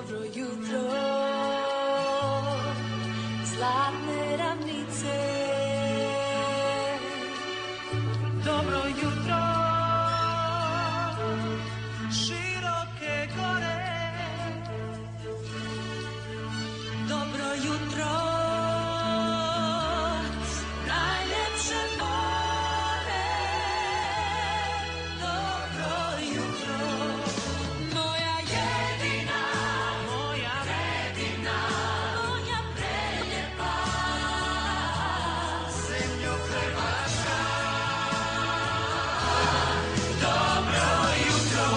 Dobro jutro, zlatne ravnice. Dobro jutro, široke gore. Dobro jutro, najljepše more. Dobro jutro, moja jedina, moja predivna, moja preljepa zemljo Hrvatska. Dobro jutro.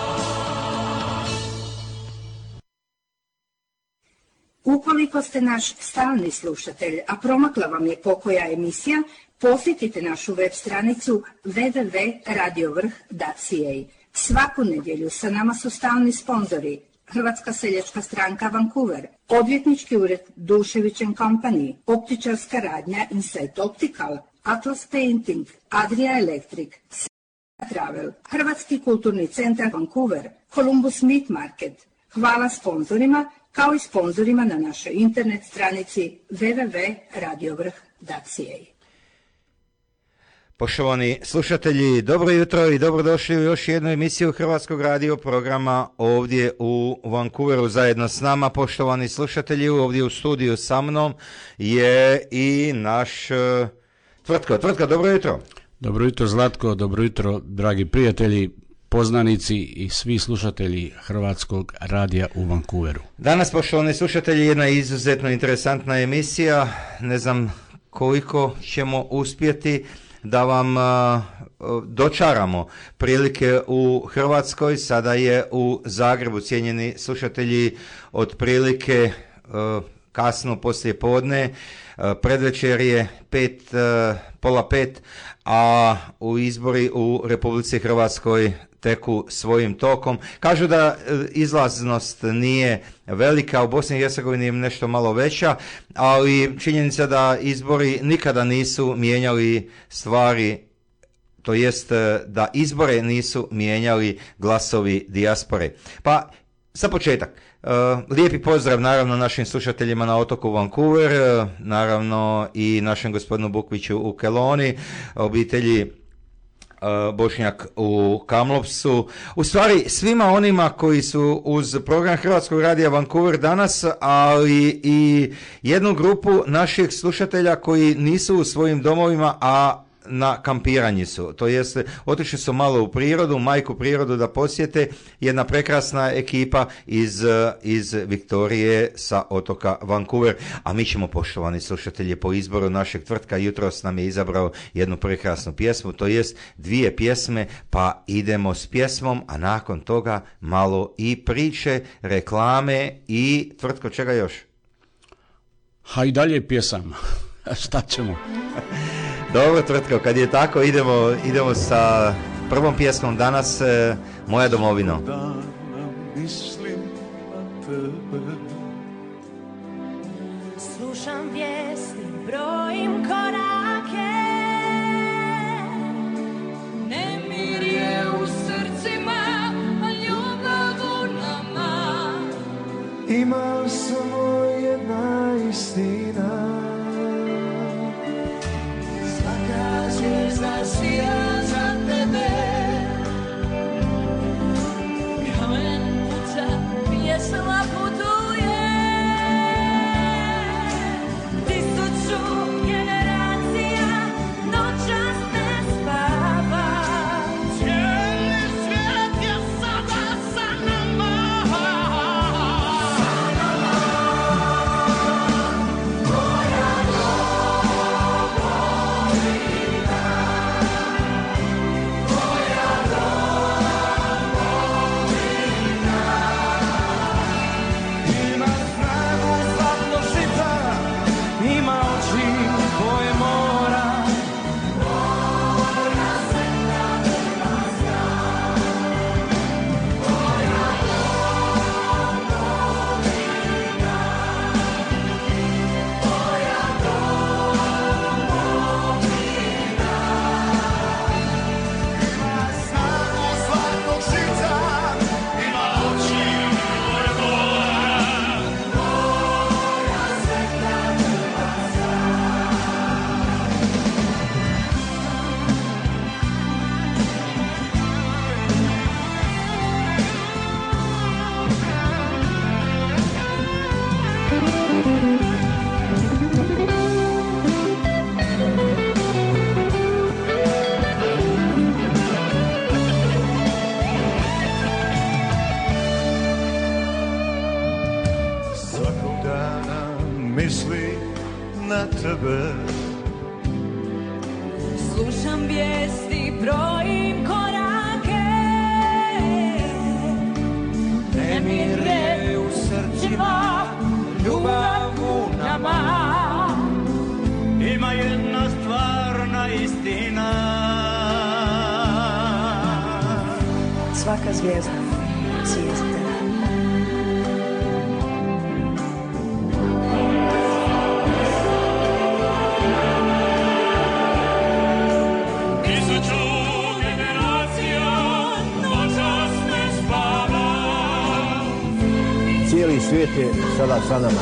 Ukoliko ste naš stalni slušatelj, a promakla vam je pokoja emisija, posjetite našu web stranicu www.radiovrh.ca. Svaku nedjelju sa nama su stalni sponzori Hrvatska seljačka stranka Vancouver, odvjetnički ured Dušević & Company, optičarska radnja Insight Optical, Atlas Painting, Adria Electric, Travel, Hrvatski kulturni centar Vancouver, Columbus Meat Market. Hvala sponzorima, kao i sponzorima na našoj internet stranici www.radiovrh.ca. Poštovani slušatelji, dobro jutro i dobrodošli u još jednu emisiju Hrvatskog radio programa ovdje u Vancouveru zajedno s nama. Poštovani slušatelji, ovdje u studiju sa mnom je i naš Tvrtko. Tvrtko, dobro jutro. Dobro jutro Zlatko, dobro jutro dragi prijatelji, poznanici i svi slušatelji Hrvatskog radija u Vancouveru. Danas, poštovani slušatelji, jedna izuzetno interesantna emisija. Ne znam koliko ćemo uspjeti da vam dočaramo prilike u Hrvatskoj. Sada je u Zagrebu, cijenjeni slušatelji, otprilike kasno poslije podne, predvečer je pola pet, a u izbori u Republici Hrvatskoj teku svojim tokom. Kažu da izlaznost nije velika, u Bosni i Hercegovini je nešto malo veća, ali činjenica da izbori nikada nisu mijenjali stvari, to jest da izbore nisu mijenjali glasovi dijaspore. Pa, za početak, lijepi pozdrav naravno našim slušateljima na otoku Vancouver, naravno i našem gospodinu Bukviću u Keloni, obitelji Bošnjak u Kamlopsu, u stvari svima onima koji su uz program Hrvatskog radija Vancouver danas, ali i jednu grupu naših slušatelja koji nisu u svojim domovima, a na kampiranju su, to jest otišli su malo u prirodu, majku prirodu da posjete, jedna prekrasna ekipa iz Viktorije sa otoka Vancouver, a mi ćemo, poštovani slušatelji, po izboru našeg Tvrtka jutros nam je izabrao jednu prekrasnu pjesmu, to jest dvije pjesme, pa idemo s pjesmom, a nakon toga malo i priče, reklame i Tvrtko, čega još? Ha i dalje pjesama, šta ćemo? Dobro, Tvrtko, kad je tako, idemo sa prvom pjesmom danas, Moja domovino. Mislim na tebe. Slušam vijesti, brojim korake, nemir je u srcima, a ljubav u nama. Ima samo jedna istina, svaka zvijezda sija za tebe. Kamen puca, pjesma putuje, 1000 generacija noćas ne spava. Cijeli svijet je sada sa nama. Moja domovina, misli na tebe. Slušam vijesti, brojim korake, nemire u srcima, ljubav u nama. Ima jedna stvarna istina. Svaka zvijezda svijezda. Cijeli svijet je sada sa nama.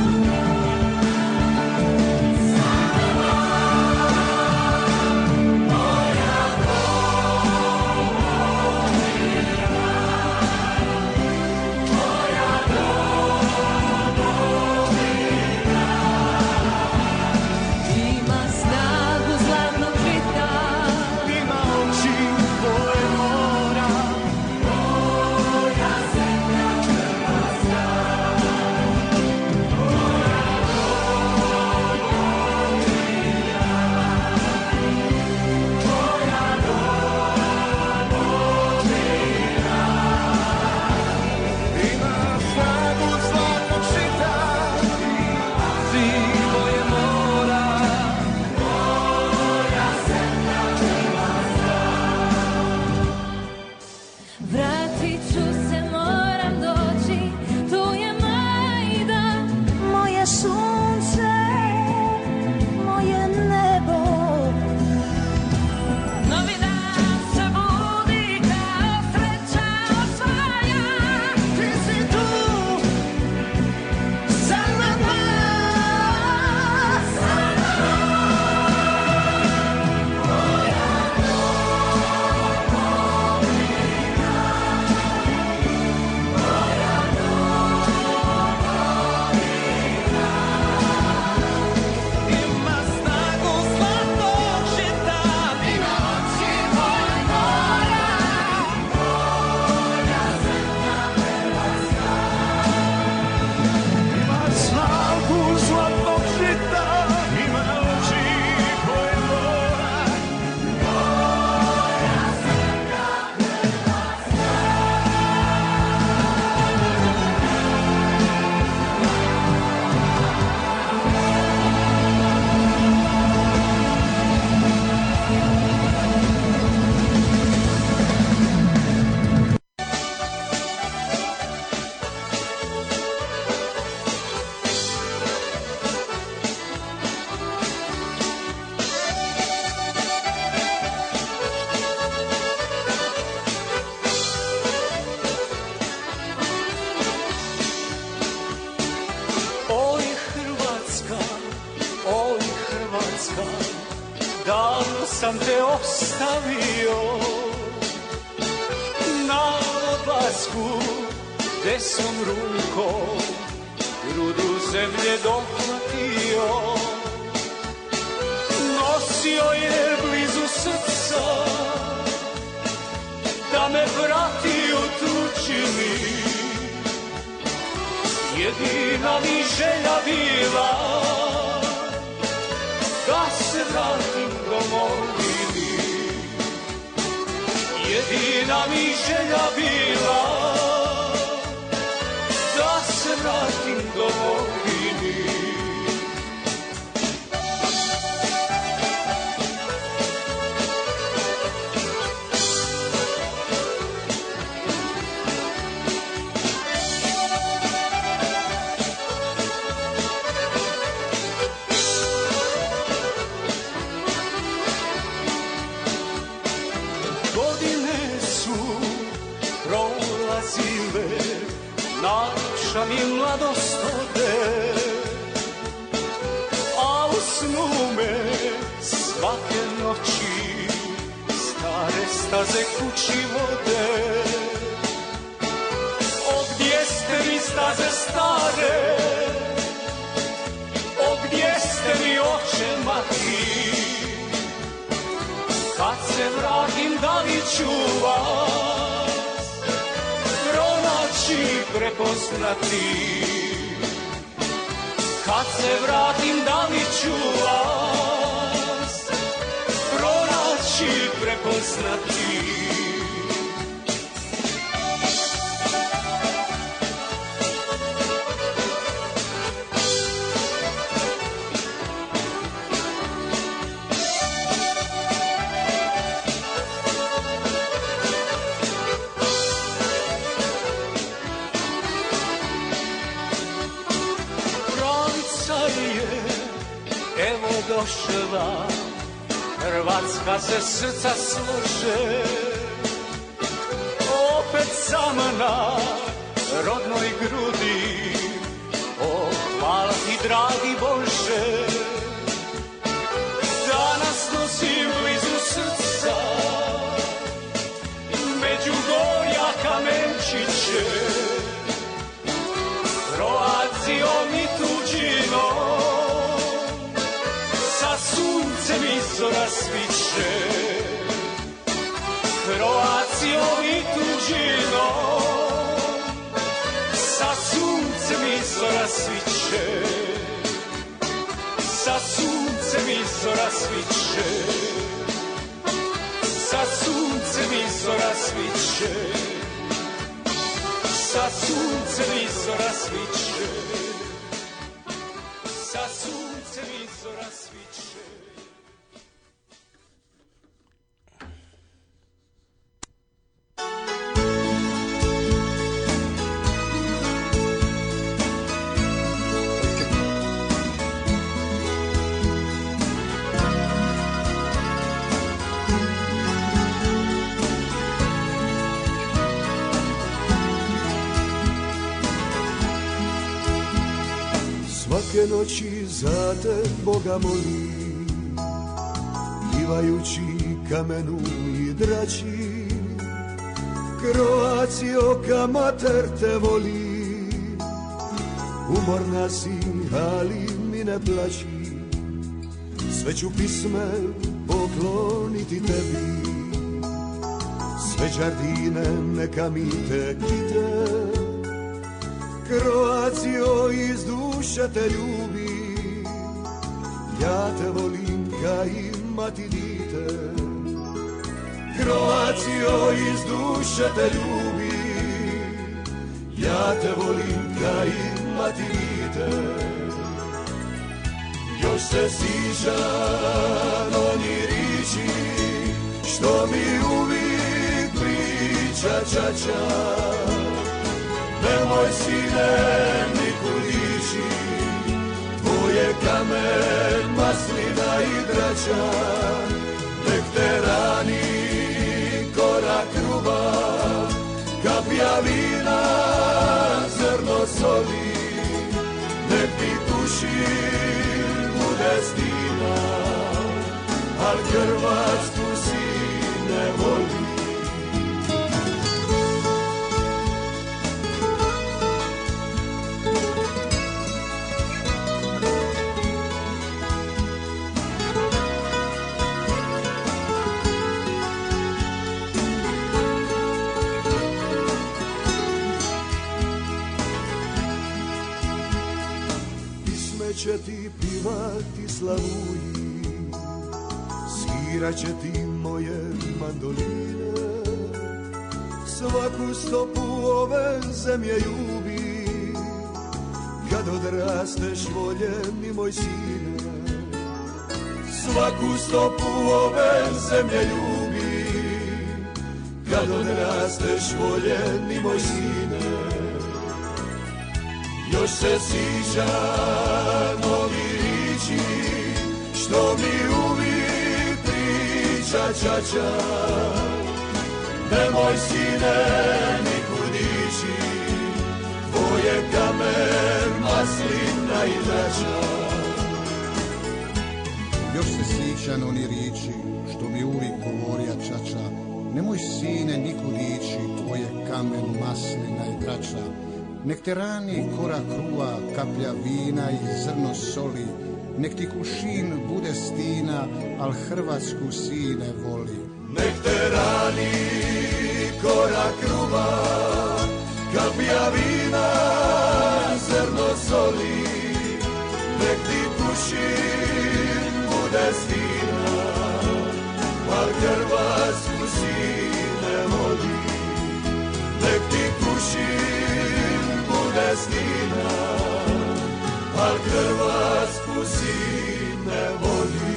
Davno sam te ostavio na odlasku, desnom rukom grudu zemlje dohvatio. Nosio je blizu srca da me vrati u tuđini. Jedina mi želja bila da se vratim domovini. Jedina mi želja bila da se vratim domovini. Naša mi mladost ode, a u snu me svake noći stare staze kući vode. O, gdje ste mi staze stare, o, gdje ste mi oče mati, kad se vratim da li ću vas pronaći, prepoznati. kad se vratim da li ću vas pronaći, prepoznati. Došla, Hrvatska se srca slože, opet sama na rodnoj grudi. O, hvala ti dragi Bože, danas nosim blizu srca, među gorja kamenčiće, Kroacijom i tuđinom. Suncem i zora sviće, Kroacijom i tuđinom. Sa suncem i zora sviće, sa suncem i zora sviće, sa suncem i zora sviće, sa suncem i zora sviće, sa suncem i zora sviće. Svake noći za te Boga molim, pivajući kamenu i drači. Kroacijo, ka mater te voli, umorna si, ali mi ne plaći. Sve ću pisme pokloniti tebi, sve đardine neka mi te kite. Kroacijo, iz duše te ljubi, ja te volim ka imati dite. Kroacijo, iz duše te ljubi, ja te volim ka imati dite. Još se sjećam onih riječi što mi uvijek priča čača. Nemoj sine nikud ići, tvoje kamen, maslina i drača. Nek te rani korak ruba, kapija vina, zrno soli. Nek ti kušin bude stina, al Hrvatsku si ne voli. Će ti pivati slavuji, svirat će ti moje mandoline. Svaku stopu ove zemlje ljubi, kad odrasteš voljeni moj sine. Svaku stopu ove zemlje ljubi, kad odrasteš voljeni moj sine. Još se sjećam ovih riječi što mi uvijek priča čača. Nemoj sine nikud ići, tvoje kamen, maslina i drača. Još se sjećam onih riječi što mi uvijek govorija čača. Nemoj sine nikud ići, tvoje kamen, maslina i drača. Nek te rani korak kruva, kaplja vina i zrno soli. Nek ti kušin bude stina, al Hrvatsku sine voli. Nek te rani korak kruva, kaplja vina, zrno soli. nek ti Kušin bude stina, al Hrvatsku sine voli. Nek ti Kušin bude stina, al Hrvatsku sine voli.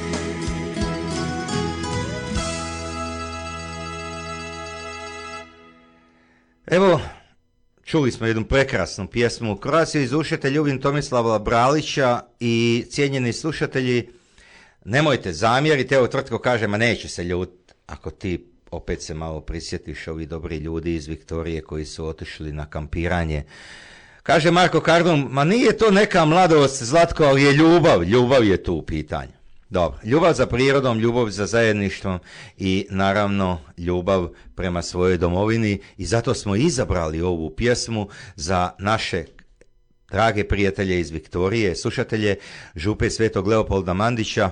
Evo, čuli smo jednu prekrasnu pjesmu u Croatia iz uše te ljubim Tomislava Bralića i cijenjeni slušatelji, nemojte zamjeriti, evo Tvrtko kaže, ma neće se ljut ako ti opet se malo prisjetiš ovi dobri ljudi iz Viktorije koji su otišli na kampiranje. Kaže Marko Kardum, ma nije to neka mladost, Zlatko, ali je ljubav je tu u pitanju. Dobro, ljubav za prirodom, ljubav za zajedništvom i naravno ljubav prema svojoj domovini i zato smo izabrali ovu pjesmu za naše drage prijatelje iz Viktorije, slušatelje Župe Svetog Leopolda Mandića,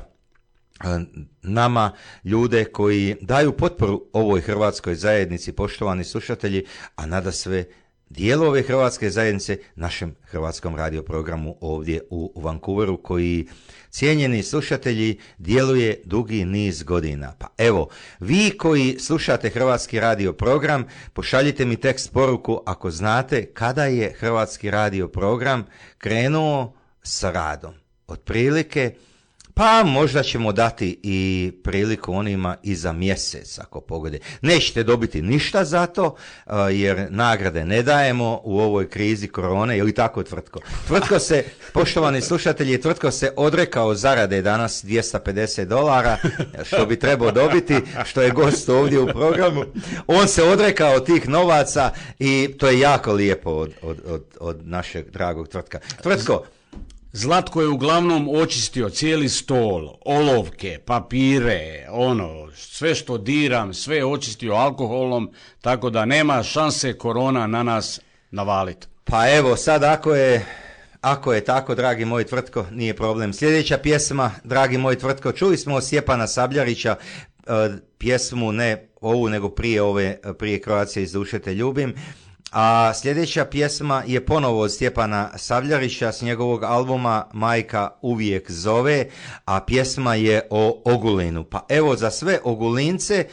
nama ljude koji daju potporu ovoj hrvatskoj zajednici, poštovani slušatelji, a nadasve dijelove hrvatske zajednice našem hrvatskom radioprogramu ovdje u Vancouveru koji, cijenjeni slušatelji, djeluje dugi niz godina. Pa evo, vi koji slušate hrvatski radioprogram, pošaljite mi tekst poruku ako znate kada je hrvatski radioprogram krenuo sa radom. Otprilike, pa možda ćemo dati i priliku onima i za mjesec, ako pogode. Nećete dobiti ništa za to, jer nagrade ne dajemo u ovoj krizi korone, ili tako Tvrtko? Tvrtko se, poštovani slušatelji, Tvrtko se odrekao zarade danas $250, što bi trebao dobiti, što je gost ovdje u programu. On se odrekao tih novaca i to je jako lijepo od našeg dragog Tvrtka. Tvrtko, Zlatko je uglavnom očistio cijeli stol, olovke, papire, sve što diram, sve je očistio alkoholom, tako da nema šanse korona na nas navaliti. Pa evo, sad ako je tako, dragi moj Tvrtko, nije problem. Sljedeća pjesma, dragi moj Tvrtko, čuli smo od Stjepana Sabljarića, pjesmu ne ovu, nego prije Croatia iz duše te ljubim. A sljedeća pjesma je ponovo od Stjepana Savljarića s njegovog albuma Majka uvijek zove, a pjesma je o Ogulinu. Pa evo, za sve Ogulince,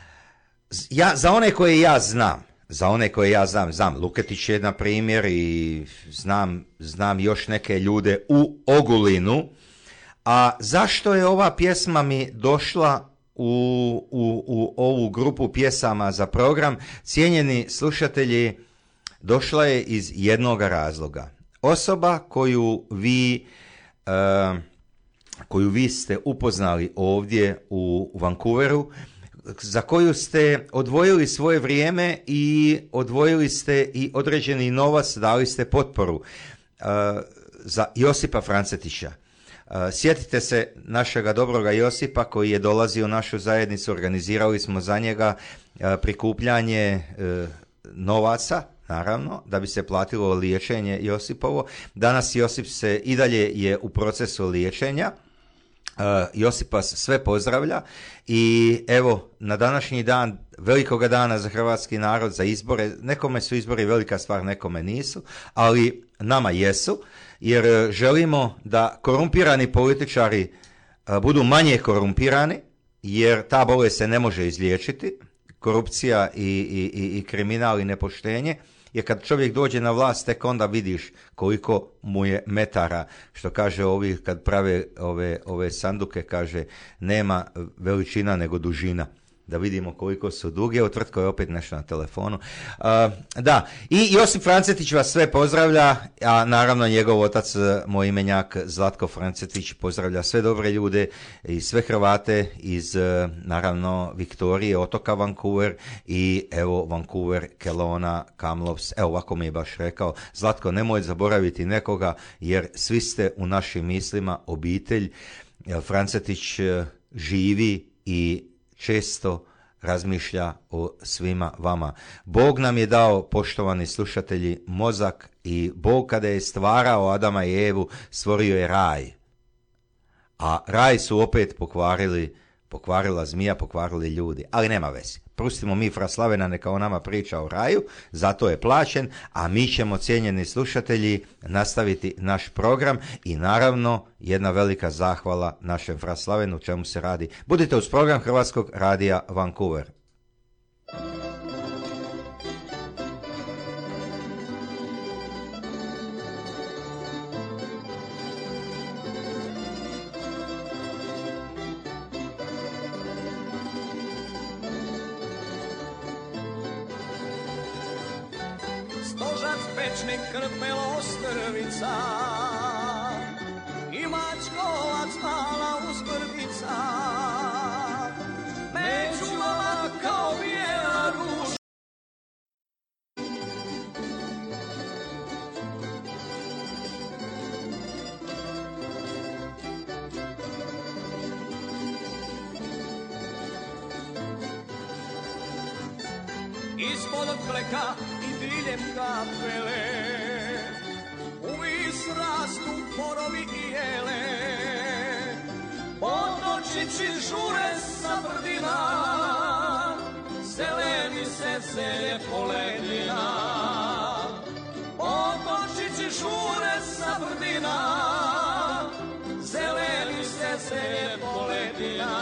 za one koje ja znam Luketić je na primjer i znam još neke ljude u Ogulinu. A zašto je ova pjesma mi došla u ovu grupu pjesama za program, cijenjeni slušatelji, došla je iz jednog razloga. Osoba koju vi ste upoznali ovdje u Vancouveru, za koju ste odvojili svoje vrijeme i odvojili ste i određeni novac, dali ste potporu, za Josipa Francetića. Sjetite se našega dobroga Josipa koji je dolazio u našu zajednicu, organizirali smo za njega prikupljanje novaca, naravno, da bi se platilo liječenje Josipovo. Danas Josip se i dalje je u procesu liječenja. Josip vas sve pozdravlja i evo, na današnji dan, velikoga dana za hrvatski narod, za izbore, nekome su izbori velika stvar, nekome nisu, ali nama jesu, jer želimo da korumpirani političari budu manje korumpirani, jer ta bolest se ne može izliječiti, korupcija i kriminal i nepoštenje, jer kad čovjek dođe na vlast, tek onda vidiš koliko mu je metara, što kaže ovi kad prave ove sanduke, kaže nema veličina nego dužina. Da vidimo koliko su duge. Evo, Tvrtko je opet nešto na telefonu. Da, i Josip Francetić vas sve pozdravlja, a naravno njegov otac, moj imenjak Zlatko Francetić, pozdravlja sve dobre ljude i sve Hrvate iz, naravno, Viktorije, otoka Vancouver i evo Vancouver, Kelowna, Kamloops. Evo, ovako mi je baš rekao, Zlatko, nemoj zaboraviti nekoga, jer svi ste u našim mislima obitelj. Francetić živi i često razmišlja o svima vama. Bog nam je dao, poštovani slušatelji, mozak i Bog kada je stvarao Adama i Evu, stvorio je raj. A raj su opet pokvarila zmija, pokvarili ljudi. Ali nema veze. Pustimo mi fra Slavena, neka on nama priča o raju, zato je plaćen, a mi ćemo, cijenjeni slušatelji, nastaviti naš program i naravno jedna velika zahvala našem fra Slavenu, u čemu se radi. Budite uz program Hrvatskog radija Vancouver. Stožac, pečnik, krpelo, strvica i mačkovac, mala uzbrdica, među mala kao bijela ruža. Ispod fleka i diljem kapele uvis rastu borovi i jele, potočići žure sa brdina, zeleni se selje poledina. Potočići žure sa brdina, zeleni se selje poledina.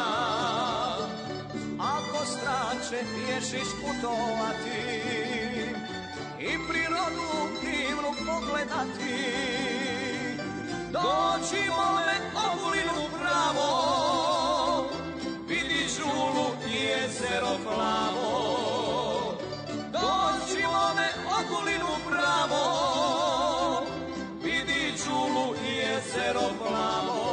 Ako strače pješiš putovati i prirodu divnu pogledati, doći mole Ogulinu pravo, vidi žulu i jezero plavo. Doći mole Ogulinu pravo, vidi žulu i jezero plavo.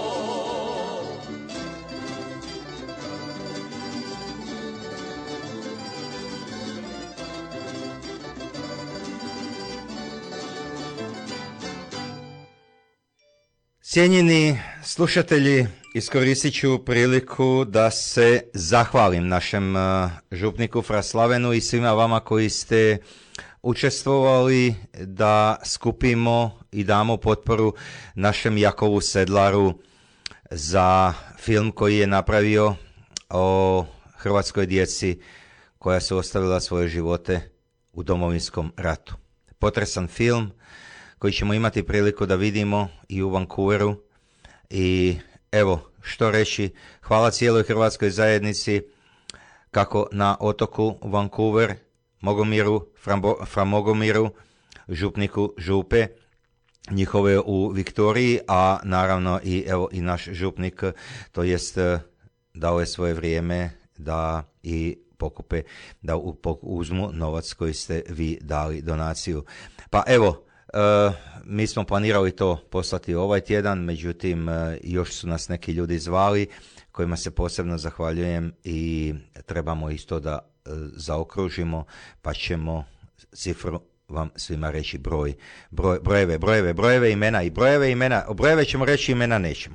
Cijenjeni slušatelji, iskoristit ću priliku da se zahvalim našem župniku fra Slavenu i svima vama koji ste učestvovali da skupimo i damo potporu našem Jakovu Sedlaru za film koji je napravio o hrvatskoj djeci koja su ostavila svoje živote u Domovinskom ratu. Potresan film koji ćemo imati priliku da vidimo i u Vancouveru. I evo, što reći, hvala cijeloj hrvatskoj zajednici, kako na otoku Vancouver, Mogomiru, fra Mogomiru, župniku župe, njihove u Viktoriji, a naravno i evo i naš župnik, to jest dao je svoje vrijeme da i pokupe, da uzmu novac koji ste vi dali donaciju. Pa evo, mi smo planirali to poslati ovaj tjedan, međutim još su nas neki ljudi zvali kojima se posebno zahvaljujem i trebamo isto da zaokružimo, pa ćemo cifru vam svima reći brojeve, imena i imena. Brojeve ćemo reći, imena nećemo.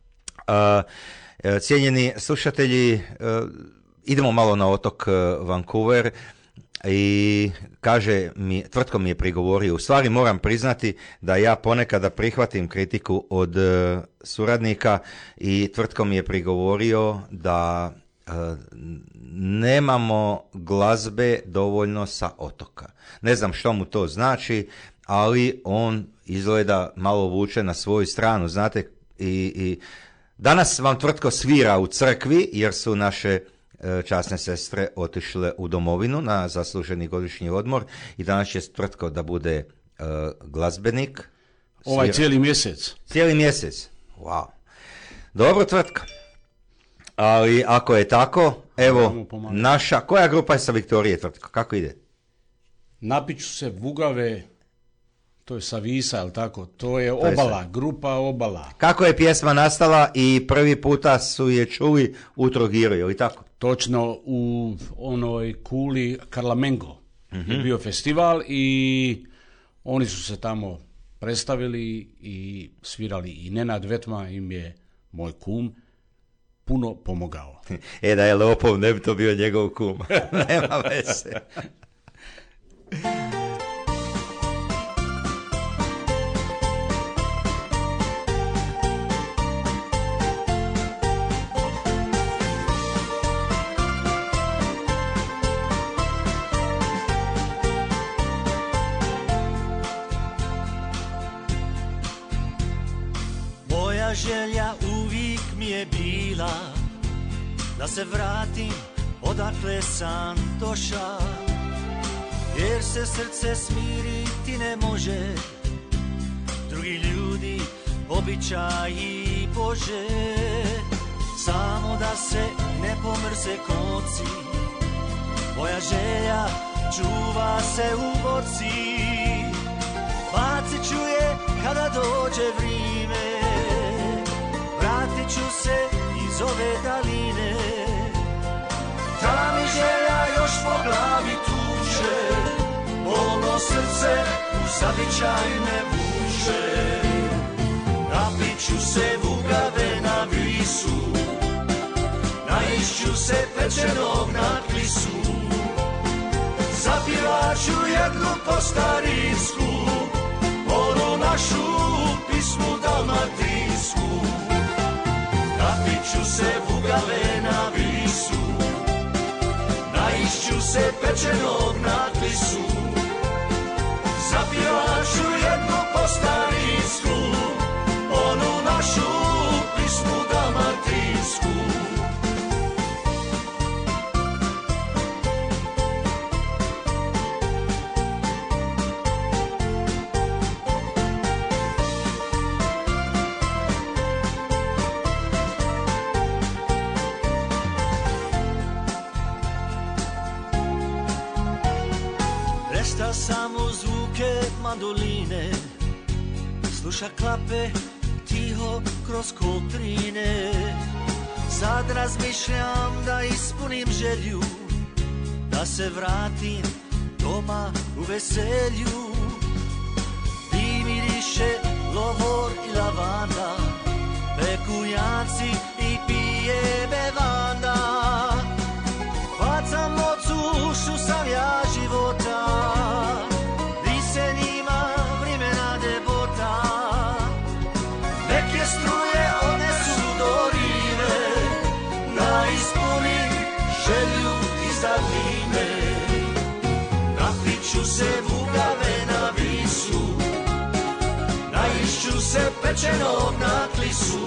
Cijenjeni slušatelji, idemo malo na otok Vancouver. I kaže mi, tvrtko mi je prigovorio, u stvari moram priznati da ja ponekada prihvatim kritiku od suradnika i tvrtko mi je prigovorio da nemamo glazbe dovoljno sa otoka. Ne znam što mu to znači, ali on izgleda malo vuče na svoju stranu, znate, i danas vam tvrtko svira u crkvi jer su naše časne sestre otišle u domovinu na zasluženi godišnji odmor i danas će tvrtko da bude glazbenik. Cijeli mjesec. Cijeli mjesec, wow. Dobro tvrtka. Ali ako je tako, evo, naša, koja grupa je sa Viktorije tvrtka, kako ide? Napiću se Vugave, to je sa Visa, jel tako? To je Obala, grupa Obala. Kako je pjesma nastala i prvi puta su je čuli u Trogiru, je li tako? Točno, u onoj kuli Karlamengo je bio festival i oni su se tamo predstavili i svirali i Nenad Vetma im je, moj kum, puno pomogao. Da je lopov, ne bi to bio njegov kum. Nema veze. Moja želja uvijek mi je bila da se vratim odakle sam došao, jer se srce smiriti ne može, drugi ljudi, običaji Bože. Samo da se ne pomrse konci, moja želja čuva se u boci. Bacit ću je kada dođe vrijeme, vratit ću se iz ove daline. Ta mi želja još po glavi tuče, bolno srce u zavičaj me vuče. Napit ću se vugave na visu, naišću se pečenog na klisu. Zapivat ću jednu po starinsku, onu našu pismu dalmatinsku. Napit ću se vugave na visu, naišću se pečenog na klisu. Zapivat ću jednu po starinsku, onu našu pismu dalmatinsku. Resta samo zvuke mandoline, sluša klape tiho kroz kotrine. Sad razmišljam da ispunim želju, da se vratim doma u veselju. Di miriše lovor i lavanda, peku janci i pije bevanda. Bacam mocu, sam ja života, di se njima vremena debota. Neke struje odnesu do rive, da ispunim želju iz davnine. Napit ću se vugave na visu, naišću se pečenog na klisu.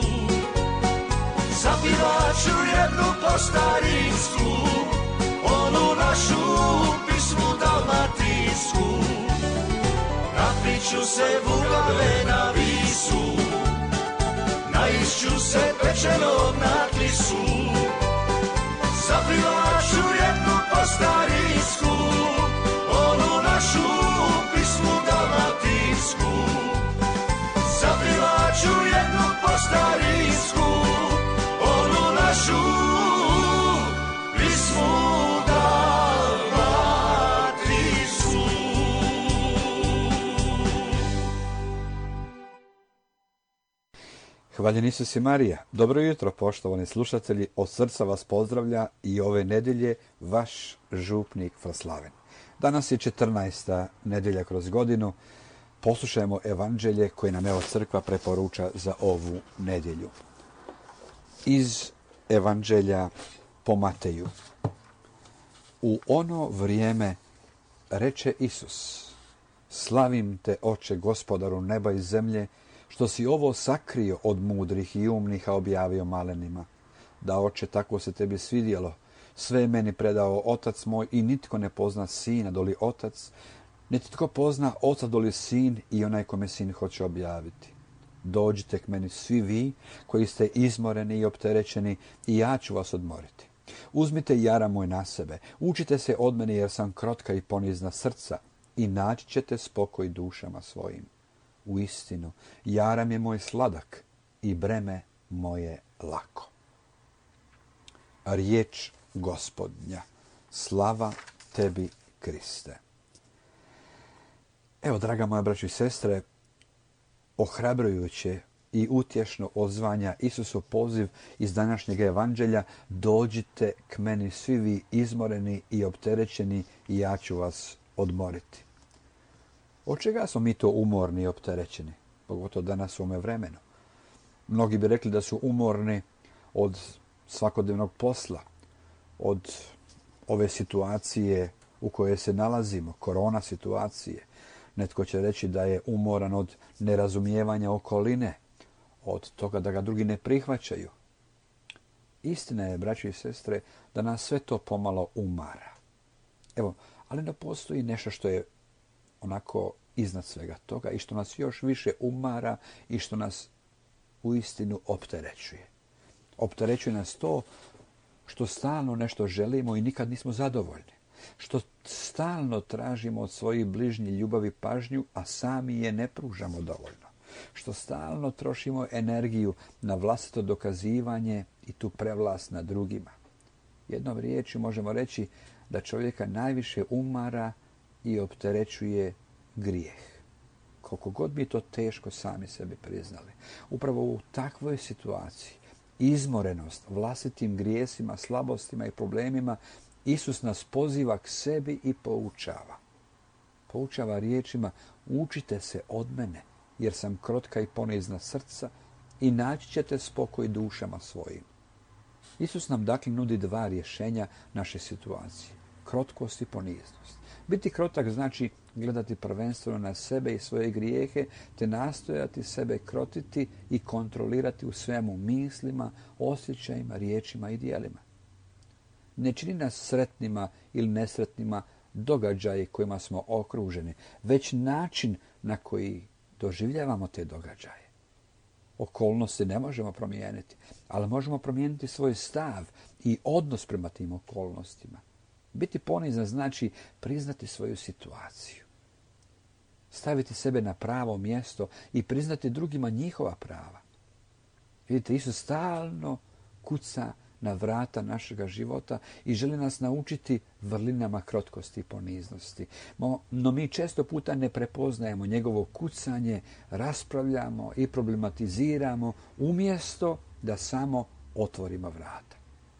Zapivat ću jednu po starinsku, onu našu pismu dalmatinsku. Napit ću se vugave na visu, naišću se pečenog na klisu. Zapivat ću jednu po starinsku, onu našu pismu dalmatinsku. Zapivat ću jednu po starinsku, onu našu pismu dalmatinsku. Hvaljen Isus i Marija. Dobro jutro, poštovani slušatelji. Od srca vas pozdravlja i ove nedjelje vaš župnik Fraslaven. Danas je 14. nedjelja kroz godinu. Poslušajmo evanđelje koje nam evo crkva preporuča za ovu nedjelju. Iz evanđelja po Mateju. U ono vrijeme reče Isus: Slavim te, Oče, Gospodaru neba i zemlje, što si ovo sakrio od mudrih i umnih, a objavio malenima. Da, Oče, tako se tebi svidjelo. Sve je meni predao Otac moj i nitko ne pozna Sina doli Otac, niti tko pozna Oca doli Sin i onaj kome Sin hoće objaviti. Dođite k meni svi vi koji ste izmoreni i opterećeni i ja ću vas odmoriti. Uzmite jara moj na sebe, učite se od mene jer sam krotka i ponizna srca i naći ćete spokoj dušama svojim. Uistinu, jaram je moj sladak i breme moje lako. Riječ Gospodnja. Slava tebi, Kriste. Evo, draga moja braćo i sestre, ohrabrujuće i utješno odzvanja Isusov poziv iz današnjeg evanđelja: dođite k meni svi vi izmoreni i opterećeni i ja ću vas odmoriti. Od čega smo mi to umorni i opterećeni? Pogotovo danas u ovome vremenu. Mnogi bi rekli da su umorni od svakodnevnog posla, od ove situacije u kojoj se nalazimo, korona situacije. Netko će reći da je umoran od nerazumijevanja okoline, od toga da ga drugi ne prihvaćaju. Istina je, braćo i sestre, da nas sve to pomalo umara. Evo, ali da postoji nešto što je onako iznad svega toga i što nas još više umara i što nas uistinu opterećuje. Opterećuje nas to što stalno nešto želimo i nikad nismo zadovoljni. Što stalno tražimo od svojih bližnjih ljubav i pažnju, a sami je ne pružamo dovoljno. Što stalno trošimo energiju na vlastito dokazivanje i tu prevlast nad drugima. Jednom riječju možemo reći da čovjeka najviše umara i opterećuje grijeh. Koliko god mi to teško sami sebi priznali. Upravo u takvoj situaciji, izmorenost vlastitim grijesima, slabostima i problemima, Isus nas poziva k sebi i poučava. Poučava riječima: učite se od mene, jer sam krotka i ponizna srca i naći ćete spokoj dušama svojim. Isus nam dakle nudi dva rješenja naše situacije. Krotkost i poniznost. Biti krotak znači gledati prvenstveno na sebe i svoje grijehe, te nastojati sebe krotiti i kontrolirati u svemu mislima, osjećajima, riječima i djelima. Ne čini nas sretnima ili nesretnima događaji kojima smo okruženi, već način na koji doživljavamo te događaje. Okolnosti ne možemo promijeniti, ali možemo promijeniti svoj stav i odnos prema tim okolnostima. Biti ponizan znači priznati svoju situaciju. Staviti sebe na pravo mjesto i priznati drugima njihova prava. Vidite, Isus stalno kuca na vrata našega života i želi nas naučiti vrlinama krotkosti i poniznosti. No mi često puta ne prepoznajemo njegovo kucanje, raspravljamo i problematiziramo umjesto da samo otvorimo vrata.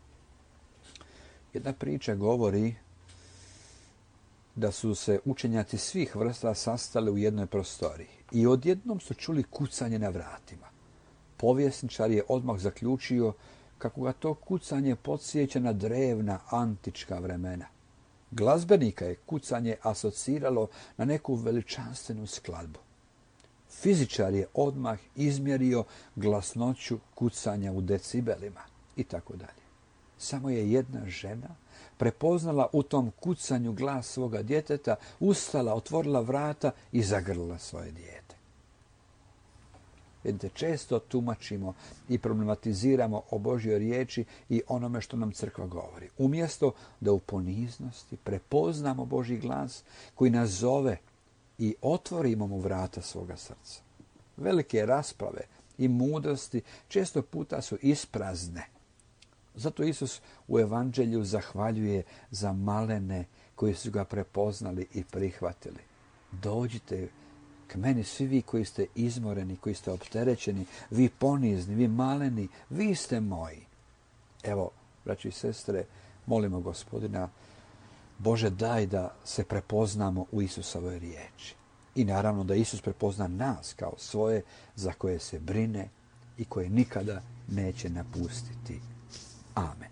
Jedna priča govori da su se učenjaci svih vrsta sastali u jednoj prostoriji i odjednom su čuli kucanje na vratima. Povjesničar je odmah zaključio kako ga to kucanje podsjeća na drevna antička vremena. Glazbenika je kucanje asociralo na neku veličanstvenu skladbu. Fizičar je odmah izmjerio glasnoću kucanja u decibelima i tako dalje. Samo je jedna žena prepoznala u tom kucanju glas svoga djeteta, ustala, otvorila vrata i zagrlila svoje dijete. Vidite, često tumačimo i problematiziramo o Božjoj riječi i onome što nam crkva govori. Umjesto da u poniznosti prepoznamo Božji glas koji nas zove i otvorimo mu vrata svoga srca. Velike rasprave i mudrosti često puta su isprazne. Zato Isus u evanđelju zahvaljuje za malene koji su ga prepoznali i prihvatili. Dođite k meni svi vi koji ste izmoreni, koji ste opterećeni, vi ponizni, vi maleni, vi ste moji. Evo, braći i sestre, molimo Gospodina, Bože, daj da se prepoznamo u Isusovoj riječi. I naravno da Isus prepozna nas kao svoje za koje se brine i koje nikada neće napustiti. Amen.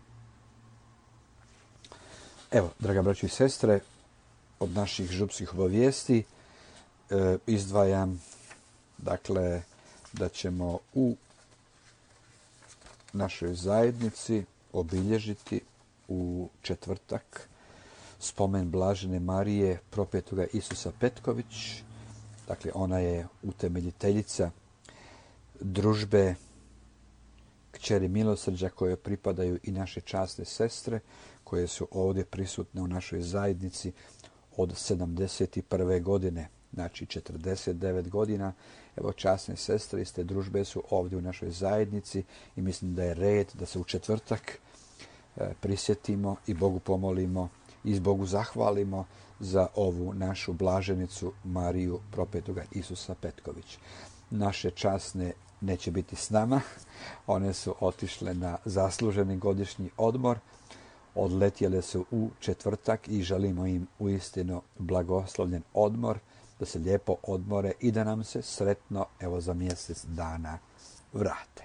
Evo, draga braćo i sestre, od naših župskih obavijesti izdvajam, dakle, da ćemo u našoj zajednici obilježiti u četvrtak spomen Blažene Marije propetoga Isusa Petković. Dakle, ona je utemeljiteljica družbe Kćeri milosrđa koje pripadaju i naše časne sestre koje su ovdje prisutne u našoj zajednici od 71. godine, znači 49 godina. Evo, časne sestre iz te družbe su ovdje u našoj zajednici i mislim da je red da se u četvrtak prisjetimo i Bogu pomolimo i Bogu zahvalimo za ovu našu blaženicu Mariju propetoga Isusa Petković. Naše časne neće biti s nama. One su otišle na zasluženi godišnji odmor. Odletjele su u četvrtak i želimo im uistinu blagoslovljen odmor, da se lijepo odmore i da nam se sretno, evo, za mjesec dana vrate.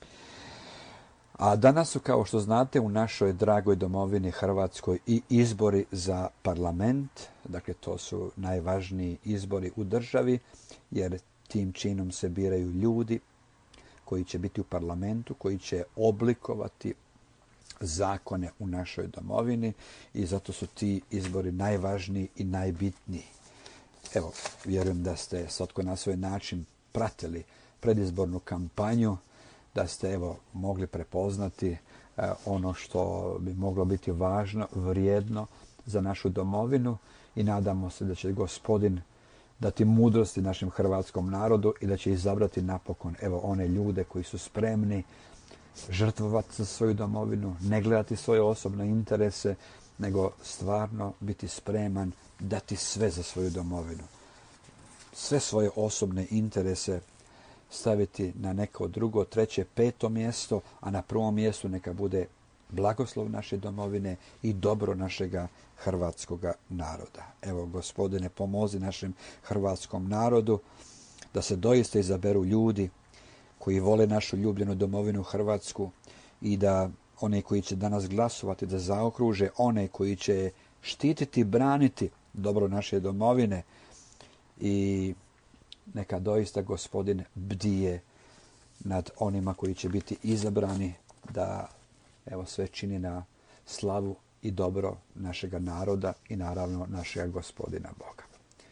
A danas su, kao što znate, u našoj dragoj domovini Hrvatskoj i izbori za parlament. Dakle, to su najvažniji izbori u državi, jer tim činom se biraju ljudi koji će biti u parlamentu, koji će oblikovati zakone u našoj domovini i zato su ti izbori najvažniji i najbitniji. Evo, vjerujem da ste svatko na svoj način pratili predizbornu kampanju, da ste mogli prepoznati ono što bi moglo biti važno, vrijedno za našu domovinu i nadamo se da će Gospodin dati mudrosti našem hrvatskom narodu i da će izabrati napokon one ljude koji su spremni žrtvovati za svoju domovinu, ne gledati svoje osobne interese, nego stvarno biti spreman dati sve za svoju domovinu. Sve svoje osobne interese staviti na neko drugo, treće, peto mjesto, a na prvom mjestu neka bude blagoslov naše domovine i dobro našega hrvatskoga naroda. Evo, Gospodine, pomozi našem hrvatskom narodu da se doista izaberu ljudi koji vole našu ljubljenu domovinu Hrvatsku i da one koji će danas glasovati da zaokruže one koji će štititi, braniti dobro naše domovine i neka doista Gospodin bdije nad onima koji će biti izabrani da sve čini na slavu i dobro našega naroda i naravno našega Gospodina Boga.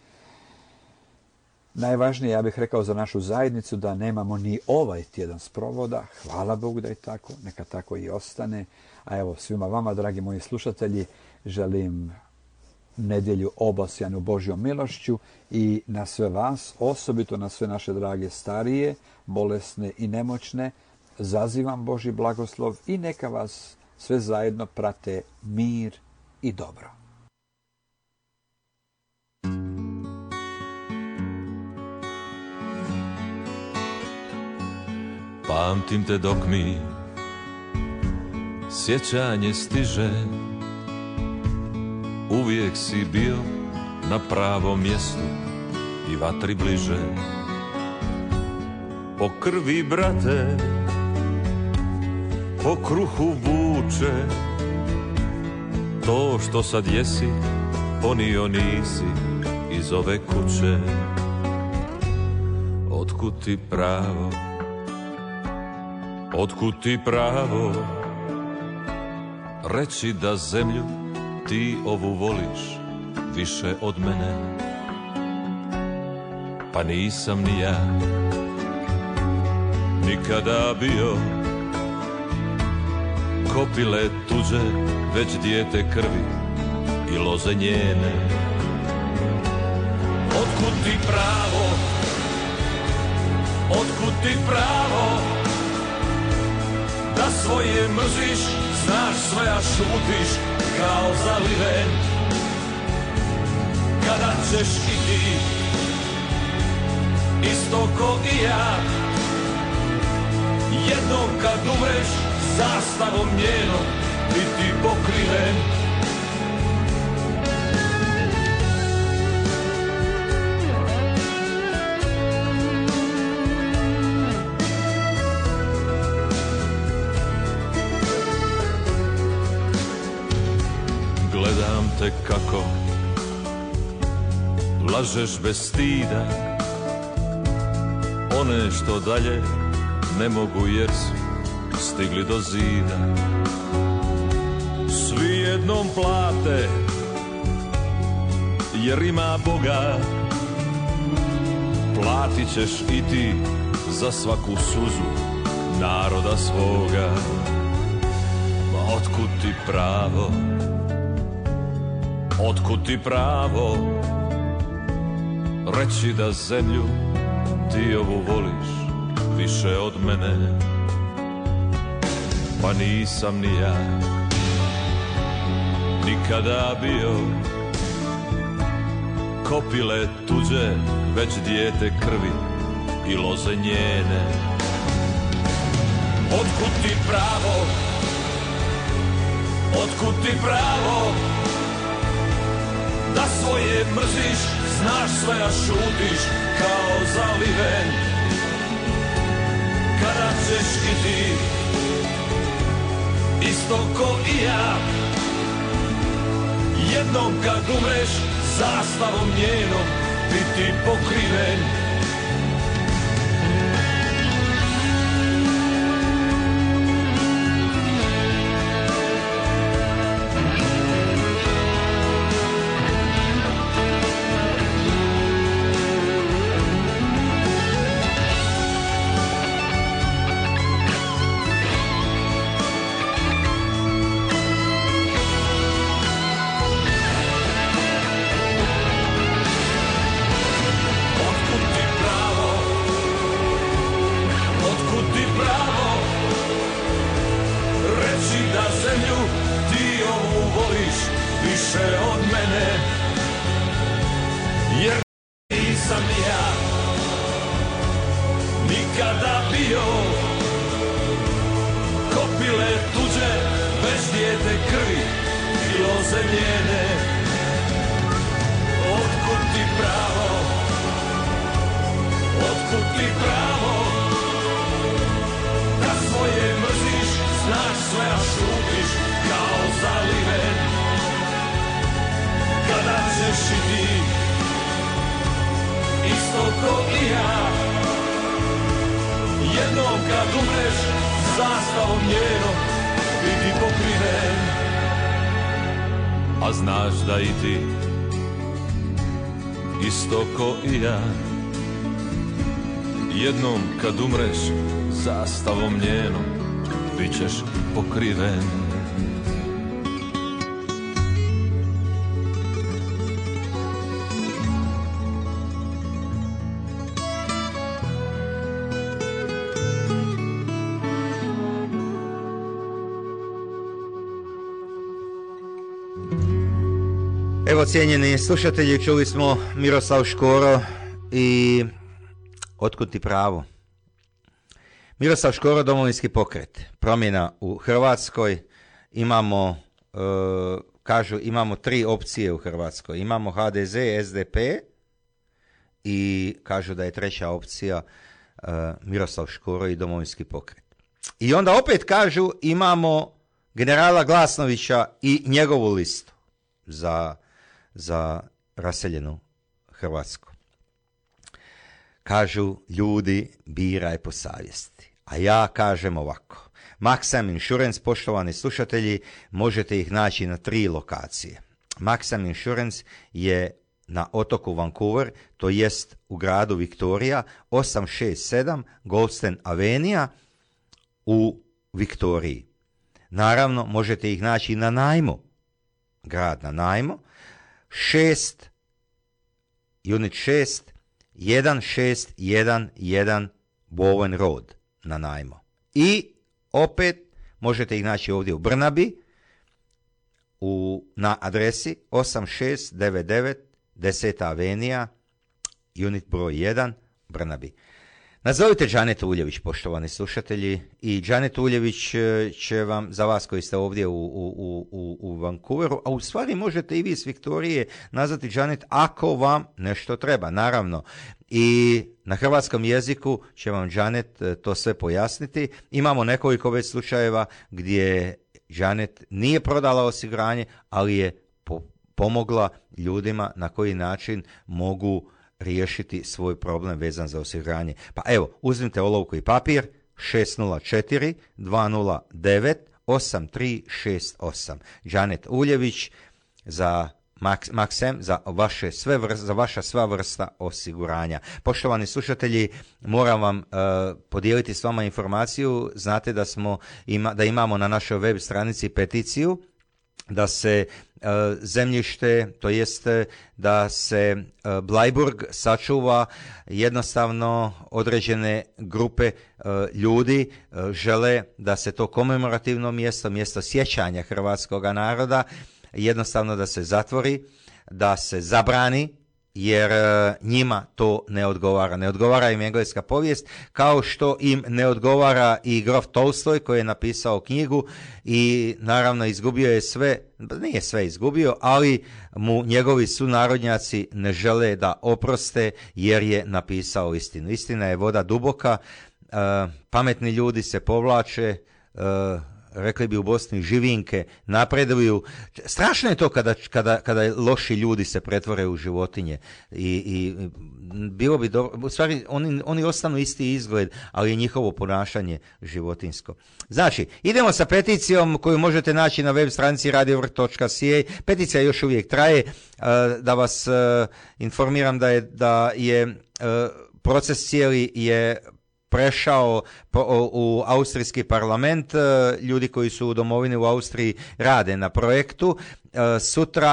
Najvažnije, ja bih rekao, za našu zajednicu da nemamo ni ovaj tjedan sprovoda. Hvala Bogu da je tako, neka tako i ostane. A svima vama, dragi moji slušatelji, želim nedjelju obasjanu Božjom milošću i na sve vas, osobito na sve naše drage starije, bolesne i nemoćne, zazivam Božji blagoslov i neka vas sve zajedno prate mir i dobro. Pamtim te dok mi sjećanje stiže, uvijek si bio na pravom mjestu i vatri bliže. Po krvi, brate, po kruhu vuče, to što sad jesi, ponio nisi iz ove kuće. Otkud ti pravo, otkud ti pravo reći da zemlju ti ovu voliš više od mene? Pa nisam ni ja nikada bio kopile tuđe, već dijete krvi i loze njene. Otkud ti pravo, otkud ti pravo da svoje mrziš, znaš sve a šutiš kao zaliven. Kada ćeš i ti isto ko i ja, jednom kad umreš zastavom njenom biti pokriven. Gledam te kako lažeš bez stida, one što dalje ne mogu jer su stigli do zida. Svi jednom plate jer ima Boga, platit ćeš i ti za svaku suzu naroda svoga. Ma otkud ti pravo, otkud ti pravo reći da zemlju ti ovu voliš više od mene? Pa nisam ni ja nikada bio kopile tuđe, već dijete krvi i loze njene. Otkud ti pravo, otkud ti pravo da svoje mrziš, znaš sve a šutiš kao zaliven. Kada ćeš i ti isto ko i ja, jednom kad umreš zastavom njenom biti pokriven. nikada bio. Kopile tuđe, već dijete krvi i loze njene. Otkud ti pravo, otkud ti pravo, da svoje mrziš, znaš sve a šutiš kao zaliven. Kada ćeš i ti, isto ko i ja, jednom kad umreš, zastavom njenom biti pokriven. A znaš da i ti, isto ko i ja, jednom kad umreš, zastavom njenom bit ćeš pokriven. Evo, cijenjeni slušatelji, čuli smo Miroslav Škoro i Otkud ti pravo. Miroslav Škoro, Domovinski pokret, promjena u Hrvatskoj. Imamo, imamo 3 opcije u Hrvatskoj. Imamo HDZ, SDP i kažu da je 3. opcija Miroslav Škoro i Domovinski pokret. I onda opet kažu imamo generala Glasnovića i njegovu listu za raseljenu Hrvatsku. Kažu ljudi, biraj po savjesti. A ja kažem ovako. Maxam Insurance, poštovani slušatelji, možete ih naći na 3 lokacije. Maxam Insurance je na otoku Vancouver, to jest u gradu Victoria, 867 Goldstein Avenija u Viktoriji. Naravno, možete ih naći na najmu. Grad na najmu. 1611 Bowen Road na najmu. I opet možete ih naći ovdje u Brnabi na adresi 8699 10. avenija, unit broj 1, Brnabi. Nazovite Džanet Uljević, poštovani slušatelji, i Džanet Uljević će vam, za vas koji ste ovdje u Vancouveru, a u stvari možete i vi s Viktorije nazvati Džanet ako vam nešto treba, naravno. I na hrvatskom jeziku će vam Džanet to sve pojasniti. Imamo nekoliko već slučajeva gdje Džanet nije prodala osiguranje, ali je pomogla ljudima na koji način mogu riješiti svoj problem vezan za osiguranje. Pa evo, uzmite olovku i papir, 604 209 8368. Džanet Uljević za Maxam, za vaša sva vrsta osiguranja. Poštovani slušatelji, moram vam podijeliti s vama informaciju. Znate da imamo na našoj web stranici peticiju da se zemljište, to jest da se Blajburg sačuva. Jednostavno određene grupe ljudi žele da se to komemorativno mjesto sjećanja hrvatskog naroda jednostavno da se zatvori, da se zabrani, jer njima to ne odgovara. Ne odgovara im engleska povijest, kao što im ne odgovara i grof Tolstoj koji je napisao knjigu i naravno izgubio je sve, nije sve izgubio, ali mu njegovi sunarodnjaci ne žele da oproste jer je napisao istinu. Istina je voda duboka, pametni ljudi se povlače, rekli bi u Bosni, živinke napreduju. Strašno je to kada loši ljudi se pretvore u životinje i bilo bi dobro, u stvari oni ostanu isti izgled, ali je njihovo ponašanje životinsko. Znači, idemo sa peticijom koju možete naći na web stranici radiovrt.ca. Peticija još uvijek traje. Da vas informiram da je proces cijeli je prešao u austrijski parlament. Ljudi koji su u domovini u Austriji rade na projektu. Sutra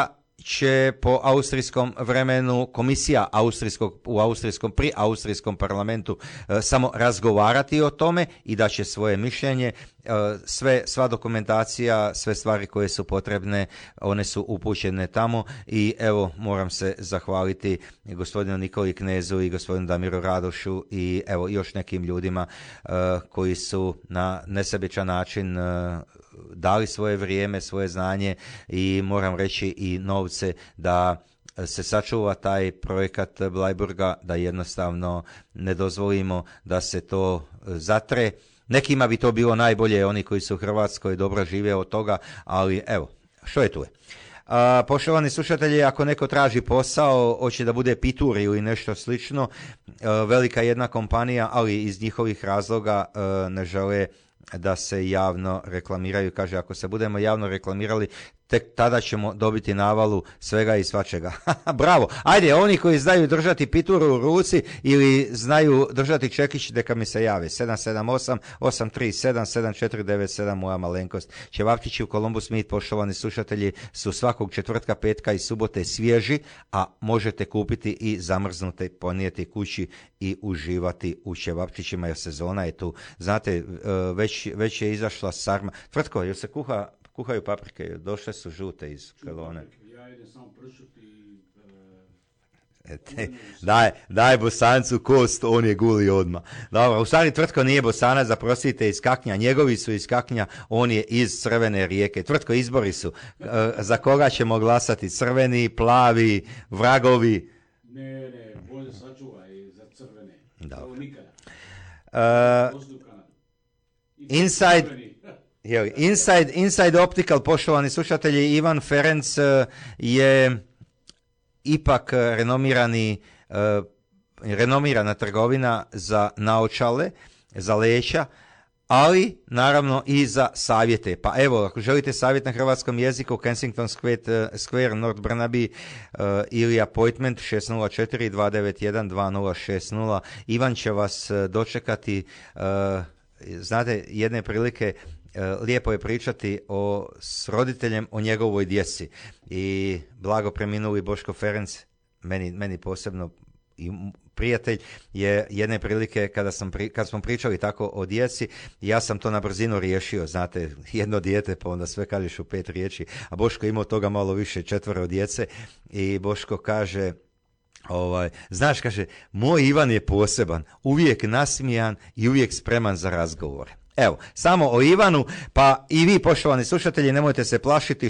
će po austrijskom vremenu komisija pri austrijskom parlamentu samo razgovarati o tome i da će svoje mišljenje. Sva dokumentacija, sve stvari koje su potrebne, one su upućene tamo i evo moram se zahvaliti gospodinu Nikoli Knezu i gospodinu Damiru Radošu i evo još nekim ljudima koji su na nesebičan način dali svoje vrijeme, svoje znanje i moram reći i novce da se sačuva taj projekat Bleiburga, da jednostavno ne dozvolimo da se to zatre. Nekima bi to bilo najbolje, oni koji su u Hrvatskoj dobro žive od toga, ali evo, što je tu je. Poštovani slušatelji, ako neko traži posao, hoće da bude pitur ili nešto slično, velika jedna kompanija, ali iz njihovih razloga ne žele da se javno reklamiraju. Kaže, ako se budemo javno reklamirali, tek tada ćemo dobiti navalu svega i svačega. Bravo! Ajde, oni koji znaju držati pituru u ruci ili znaju držati čekić, neka mi se jave. 778-837-7497, moja malenkost. Ćevapčići u Columbus Meat, poštovani slušatelji, su svakog četvrtka, petka i subote svježi, a možete kupiti i zamrznute, ponijeti kući i uživati u ćevapčićima, jer sezona je tu. Znate, već je izašla sarma. Tvrtko, jer se kuhaju paprike, došle su žute iz kolone. Ja idem samo pršut i... Daj Bosancu kost, on je guli odmah. Dobro, u stvari Tvrtko nije Bosanac, zaprostite, iz Kaknja, njegovi su iz Kaknja, on je iz Crvene Rijeke. Tvrtko, izbori su. Za koga ćemo glasati? Crveni, plavi, vragovi? Ne, bolje sačuvaj za crvene. Dobro. Ovo nikada. Inside Optical, poštovani slušatelji, Ivan Ferenc je ipak renomirana trgovina za naočale, za leća, ali naravno i za savjete. Pa evo, ako želite savjet na hrvatskom jeziku, Kensington Square, North Burnaby ili appointment 604-291-2060. Ivan će vas dočekati. Znate, jedne prilike lijepo je pričati s roditeljem o njegovoj djeci. I blago preminuli Boško Ferenc, meni posebno i prijatelj, je jedne prilike kad smo pričali tako o djeci, ja sam to na brzinu riješio, znate, jedno dijete, pa onda sve kažeš u 5 riječi, a Boško imao toga malo više, 4 djece, i Boško kaže... znaš, kaže, moj Ivan je poseban, uvijek nasmijan i uvijek spreman za razgovore. Evo, samo o Ivanu, pa i vi, poštovani slušatelji, nemojte se plašiti,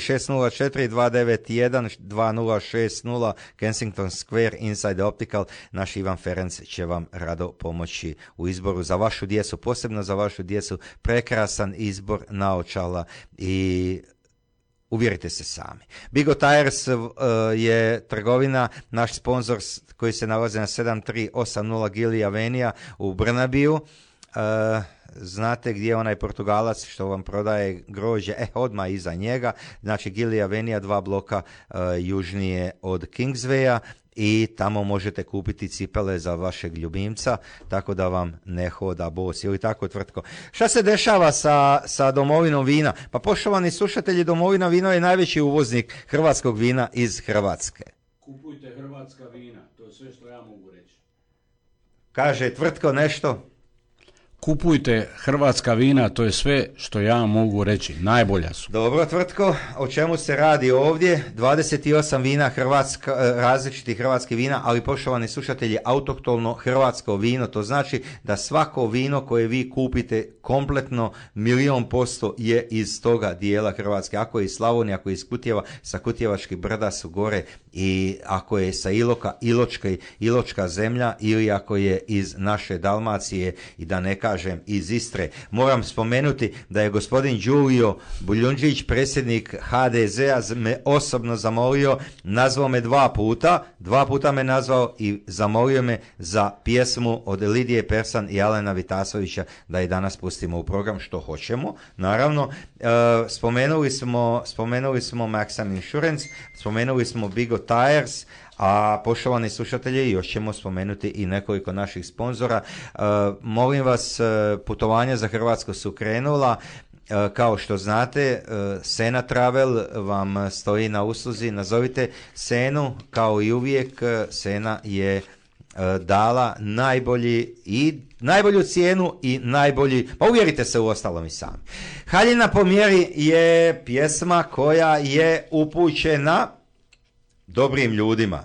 604-291-2060, Kensington Square, Inside Optical, naš Ivan Ferenc će vam rado pomoći u izboru za vašu djecu, posebno za vašu djecu, prekrasan izbor naočala i... uvjerite se sami. Bigo Tires je trgovina, naš sponsor koji se nalazi na 7380 Gili Avenija u Brnabiju. Znate gdje je onaj Portugalac što vam prodaje grožđe? Odmah iza njega. Znači Gili Avenija, 2 bloka južnije od Kingswaya. I tamo možete kupiti cipele za vašeg ljubimca, tako da vam ne hoda bos. Ili tako, Tvrtko? Šta se dešava sa Domovinom vina? Pa poštovani slušatelji, Domovina vino je najveći uvoznik hrvatskog vina iz Hrvatske. Kupujte hrvatska vina, to je sve što ja mogu reći. Kaže Tvrtko nešto? Kupujte hrvatska vina, to je sve što ja mogu reći, najbolja su. Dobro, Tvrtko, o čemu se radi ovdje? 28 vina različitih hrvatskih vina, ali poštovani slušatelji, autohtono hrvatsko vino, to znači da svako vino koje vi kupite kompletno 100% je iz toga dijela Hrvatske. Ako je iz Slavonije, ako je iz Kutjeva, sa Kutjevačkih brda su gore, i ako je sa Iloka, Iločka zemlja, ili ako je iz naše Dalmacije, i da ne kažem iz Istre. Moram spomenuti da je gospodin Đulio Buljundžić, predsjednik HDZ-a, me osobno zamolio, nazvao me 2 puta me nazvao i zamolio me za pjesmu od Lidije Persan i Alena Vitasovića da je danas pustimo u program, što hoćemo. Naravno, spomenuli smo Maxam Insurance, spomenuli smo Bigo Tires, a poštovani slušatelji, još ćemo spomenuti i nekoliko naših sponzora. Molim vas, putovanja za Hrvatsku su krenula. kao što znate, Sena Travel vam stoji na usluzi, nazovite Senu, kao i uvijek, Sena je dala najbolju cijenu i najbolji, pa uvjerite se u ostalom i sami. Haljina po mjeri je pjesma koja je upućena dobrim ljudima.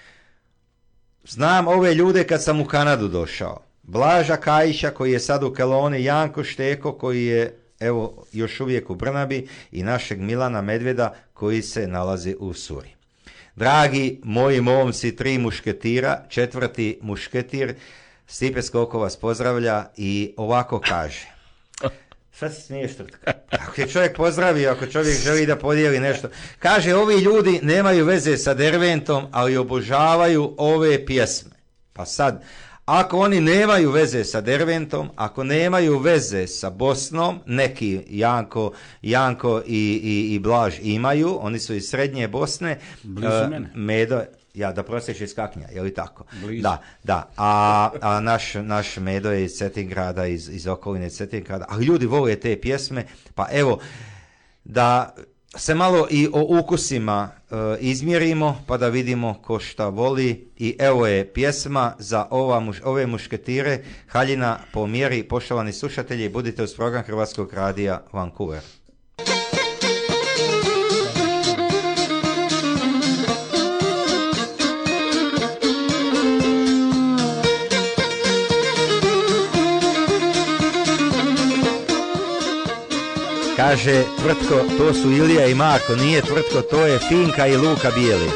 Znam ove ljude kad sam u Kanadu došao. Blaža Kajića koji je sad u Keloni, Janko Šteko koji je evo još uvijek u Brnabi i našeg Milana Medveda koji se nalazi u Suri. Dragi moji momci, 3 mušketira, 4. mušketir, Stipe Skoko vas pozdravlja i ovako kaže. Šta se smiješ, Trtka? Ako je čovjek pozdravio, ako čovjek želi da podijeli nešto. Kaže, ovi ljudi nemaju veze sa Derventom, ali obožavaju ove pjesme. Pa sad, ako oni nemaju veze sa Derventom, ako nemaju veze sa Bosnom, neki Janko i Blaž imaju, oni su iz srednje Bosne. Blizu mene. Medo, ja da prosješ iz Kaknja, je li tako? Blizu. Da. A naš Medo je iz Cetingrada, iz okoline Cetingrada. A ljudi vole te pjesme, pa evo, da se malo i o ukusima izmjerimo, pa da vidimo ko šta voli. I evo je pjesma za ove mušketire, Haljina po mjeri. Poštovani slušatelji, budite uz program Hrvatskog radija Vancouver. Kaže Tvrtko, to su Ilija i Marko, nije Tvrtko, to je Finka i Luka Bijeli.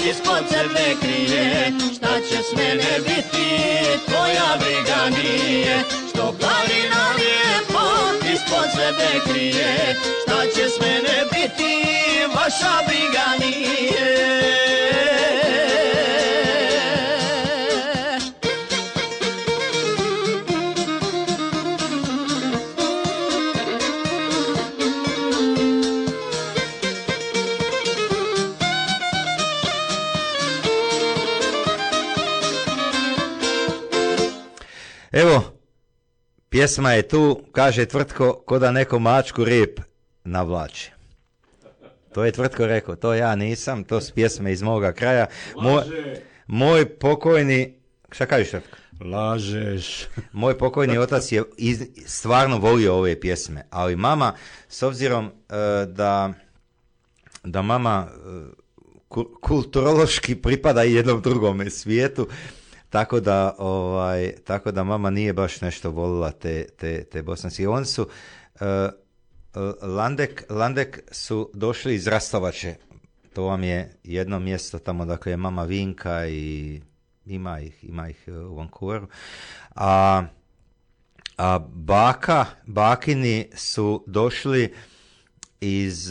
ispod sebe krije. Šta će s mene biti, tvoja briga nije. Što planina lijepo ispod sebe krije. Šta će s mene biti, vaša briga nije. Evo, pjesma je tu, kaže Tvrtko, ko da neko mačku rep navlači. To je Tvrtko rekao, to ja nisam, to su pjesme iz moga kraja. Moj pokojni, šta kažeš Tvrtko? Lažeš. Moj pokojni otac je stvarno volio ove pjesme, ali mama, s obzirom da mama kulturološki pripada i jednom drugome svijetu, tako da mama nije baš nešto volila te bosanske. Oni su Landek su došli iz Rastovače. To vam je jedno mjesto tamo, dakle je mama Vinka i ima ih u Vancouveru. A bakini su došli iz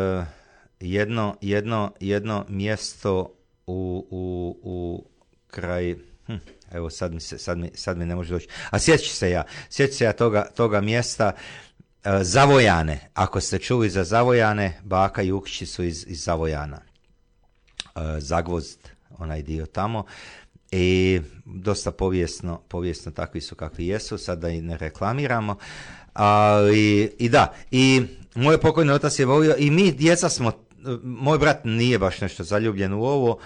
jedno mjesto u kraj. Evo sad mi ne može doći. A sjeći se ja toga mjesta. Zavojane. Ako ste čuli za Zavojane, baka i Jukići su iz Zavojana. Zagvozd, onaj dio tamo. I dosta povijesno takvi su kakvi jesu, sad da i ne reklamiramo. I moj pokojni otac je volio, i mi djeca smo, moj brat nije baš nešto zaljubljen u ovo,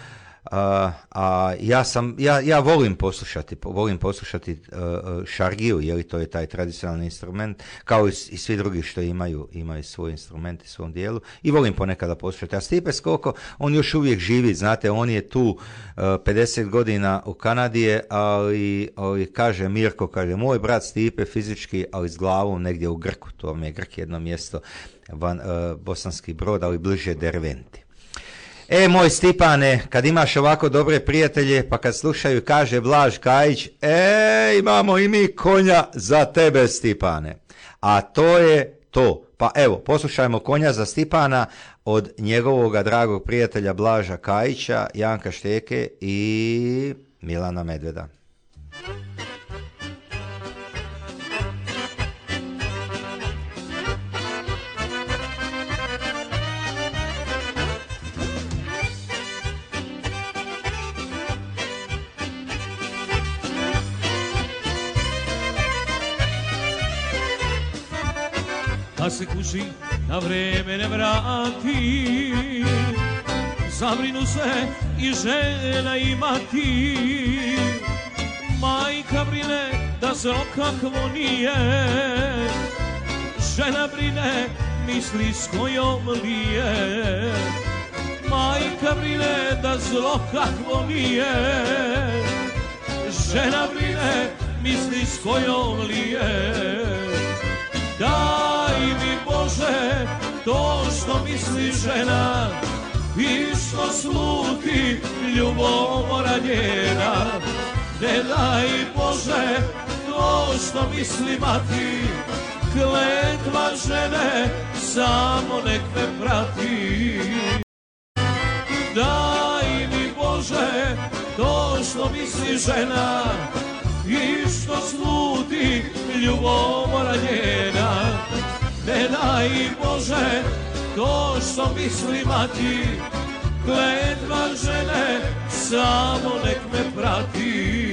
ja volim poslušati šargiju, jer to je taj tradicionalni instrument, kao i svi drugi što imaju svoj instrument i svom dijelu, i volim ponekada poslušati. A Stipe Skoko, on još uvijek živi, znate, on je tu 50 godina u Kanadi, ali kaže Mirko, kaže, moj brat Stipe fizički, ali s glavom negdje u Grku, to vam je Grk jedno mjesto, Bosanski Brod, ali bliže Derventi. Moj Stipane, kad imaš ovako dobre prijatelje, pa kad slušaju, kaže Blaž Kajić, imamo i mi konja za tebe, Stipane. A to je to. Pa evo, poslušajmo Konja za Stipana od njegovoga dragog prijatelja Blaža Kajića, Janka Šteke i Milana Medveda. Da se kući na vreme ne vrati, zabrinu se i žena i mati. Majka brine da zlo kakvo nije, žena brine misli s kojom lije. Majka brine da zlo kakvo nije, žena brine misli s kojom lije. Daj mi Bože to što misli žena i što sluti ljubomora njena. Ne daj Bože to što misli mati, kletva žene samo nek me prati. Daj mi Bože to što misli žena i što sluti ljubomora njena. Ne daj Bože to što misli mati, kletva žene samo nek me prati.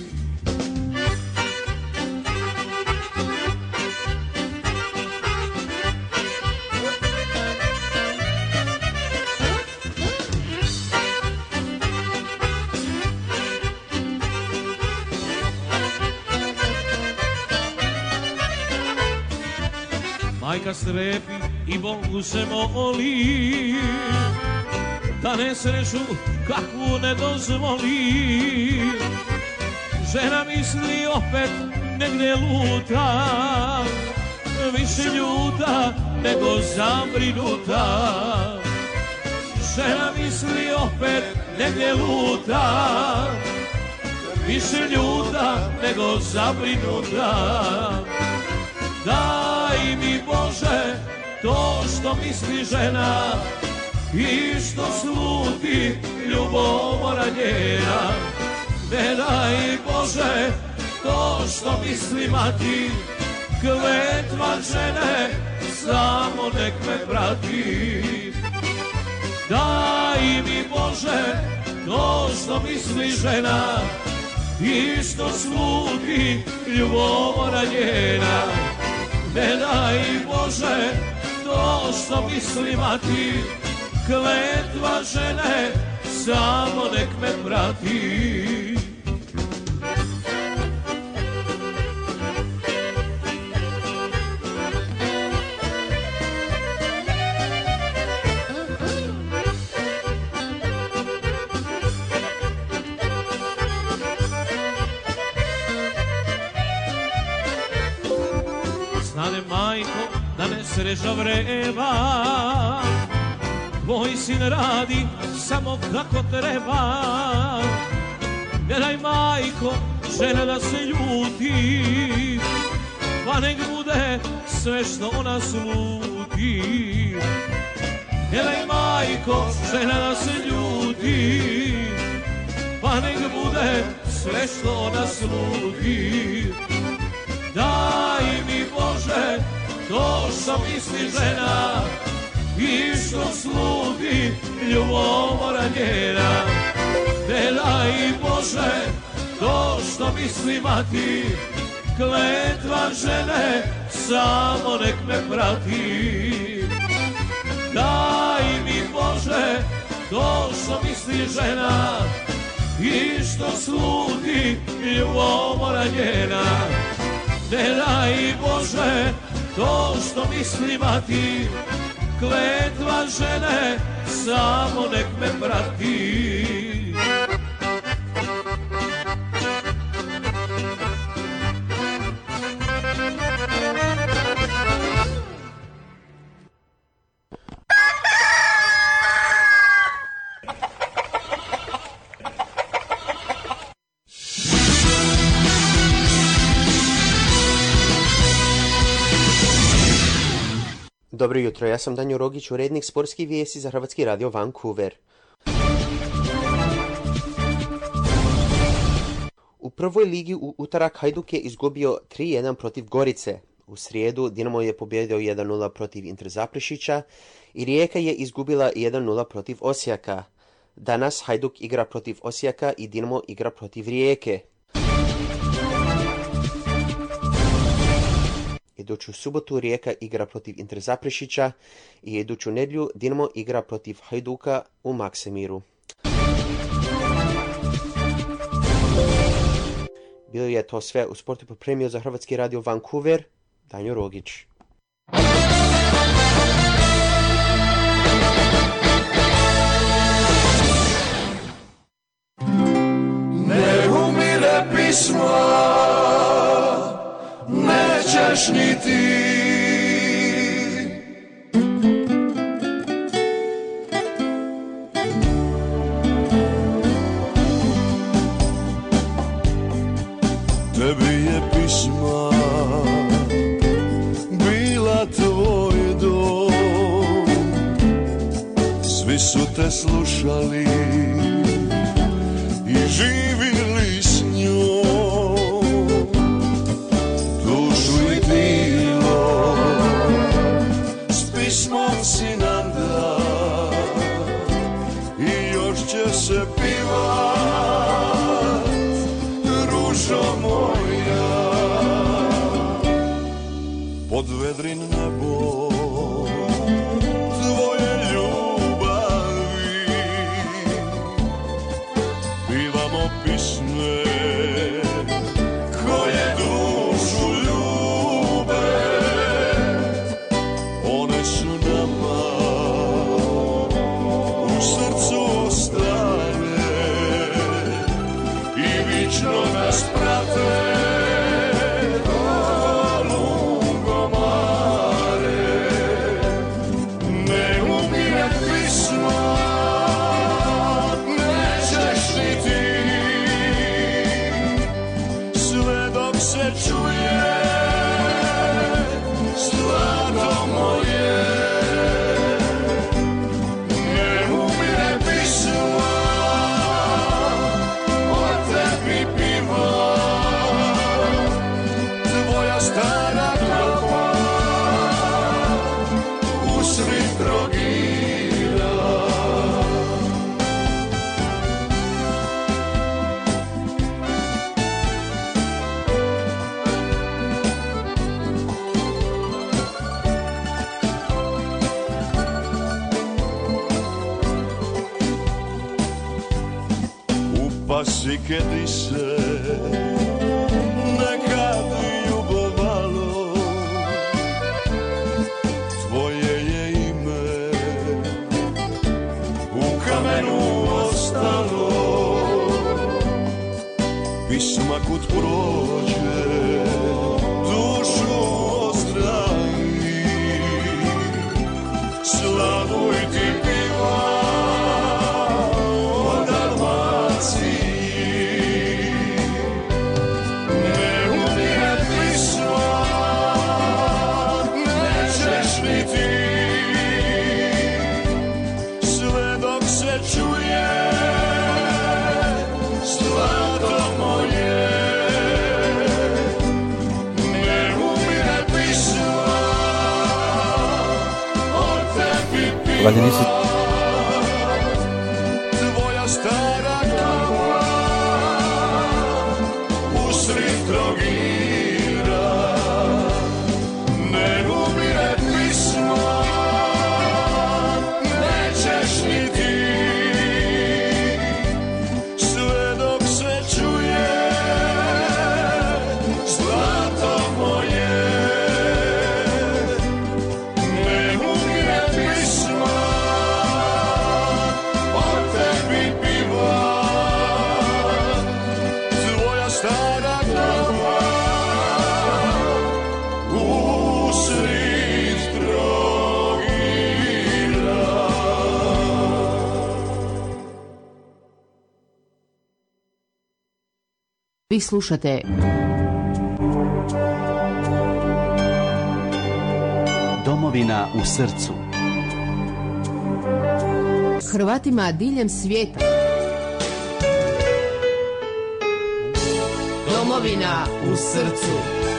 Majka strepi i Bogu se moli, da nesreću kakvu ne dozvoli. Žena misli opet negdje luta, više ljuta nego zabrinuta. žena misli opet negdje luta, više ljuta nego zabrinuta. Daj mi Bože to što misli žena i što sluti ljubomora njena. Ne daj Bože to što misli mati, kletva žene samo nek me prati. Daj mi Bože to što misli žena i što sluti ljubomora njena. Ne daj Bože to što misli mati, kletva žene samo nek me prati. Znane majko da ne sreža vreba, tvoj sin radi samo kako treba. Ne daj majko žena da se ljuti, pa nek bude sve što ona sluti. Ne daj majko žena da se ljuti, pa nek bude sve što ona sluti. Daj mi Bože to što misli žena i što sluti ljubomora njena. Ne daj Bože to što misli mati, kletva žene samo nek me prati. Daj mi Bože to što misli žena i što sluti ljubomora njena. Ne daj Bože to što misli mati, kletva žene samo nek me prati. Dobro jutro, ja sam Danjo Rogić, urednik sportskih vijesti za Hrvatski radio Vancouver. U prvoj ligi u utorak Hajduk je izgubio 3-1 protiv Gorice. U srijedu Dinamo je pobjedio 1-0 protiv Inter Zaprešića i Rijeka je izgubila 1-0 protiv Osijeka. Danas Hajduk igra protiv Osijeka i Dinamo igra protiv Rijeke. Iduću subotu Rijeka igra protiv Inter Zaprešića i iduću nedjelju Dinamo igra protiv Hajduka u Maksimiru. Bilo je to sve u sportu pripremio za Hrvatski radio Vancouver, Danjo Rogić. Ne umire pismo, nećeš ni ti. Tebi je pisma bila tvoj dom, svi su te slušali i živjeli s njom, dušu i tijelo s pismom si nam da i još će se pivat, ružo moja, pod vedrin nebo tvoje ljubavi pivamo pisme koje dušu ljube, one su nama u srcu ostale i vično nas prate do lungomara. pasike dise, nekad ljubovalo, tvoje je ime u kamenu ostalo. Pisma kud prođe, dušu ozdravi, slavuj ti piva o Dalmaciji. Ne umire pisma, nećeš ni ti, sve dok se čuje zlato moje. Ne umire pisma, o tebi piva, tvoja stara glava usred Trogira. Ne umire pisma, nećeš ni ti, sve dok se čuje zlato moje. Ne umire pisma, o tebi piva, tvoja stara glava usred Trogira. Vi slušate Domovina u srcu. Hrvatima diljem svijeta. Domovina u srcu.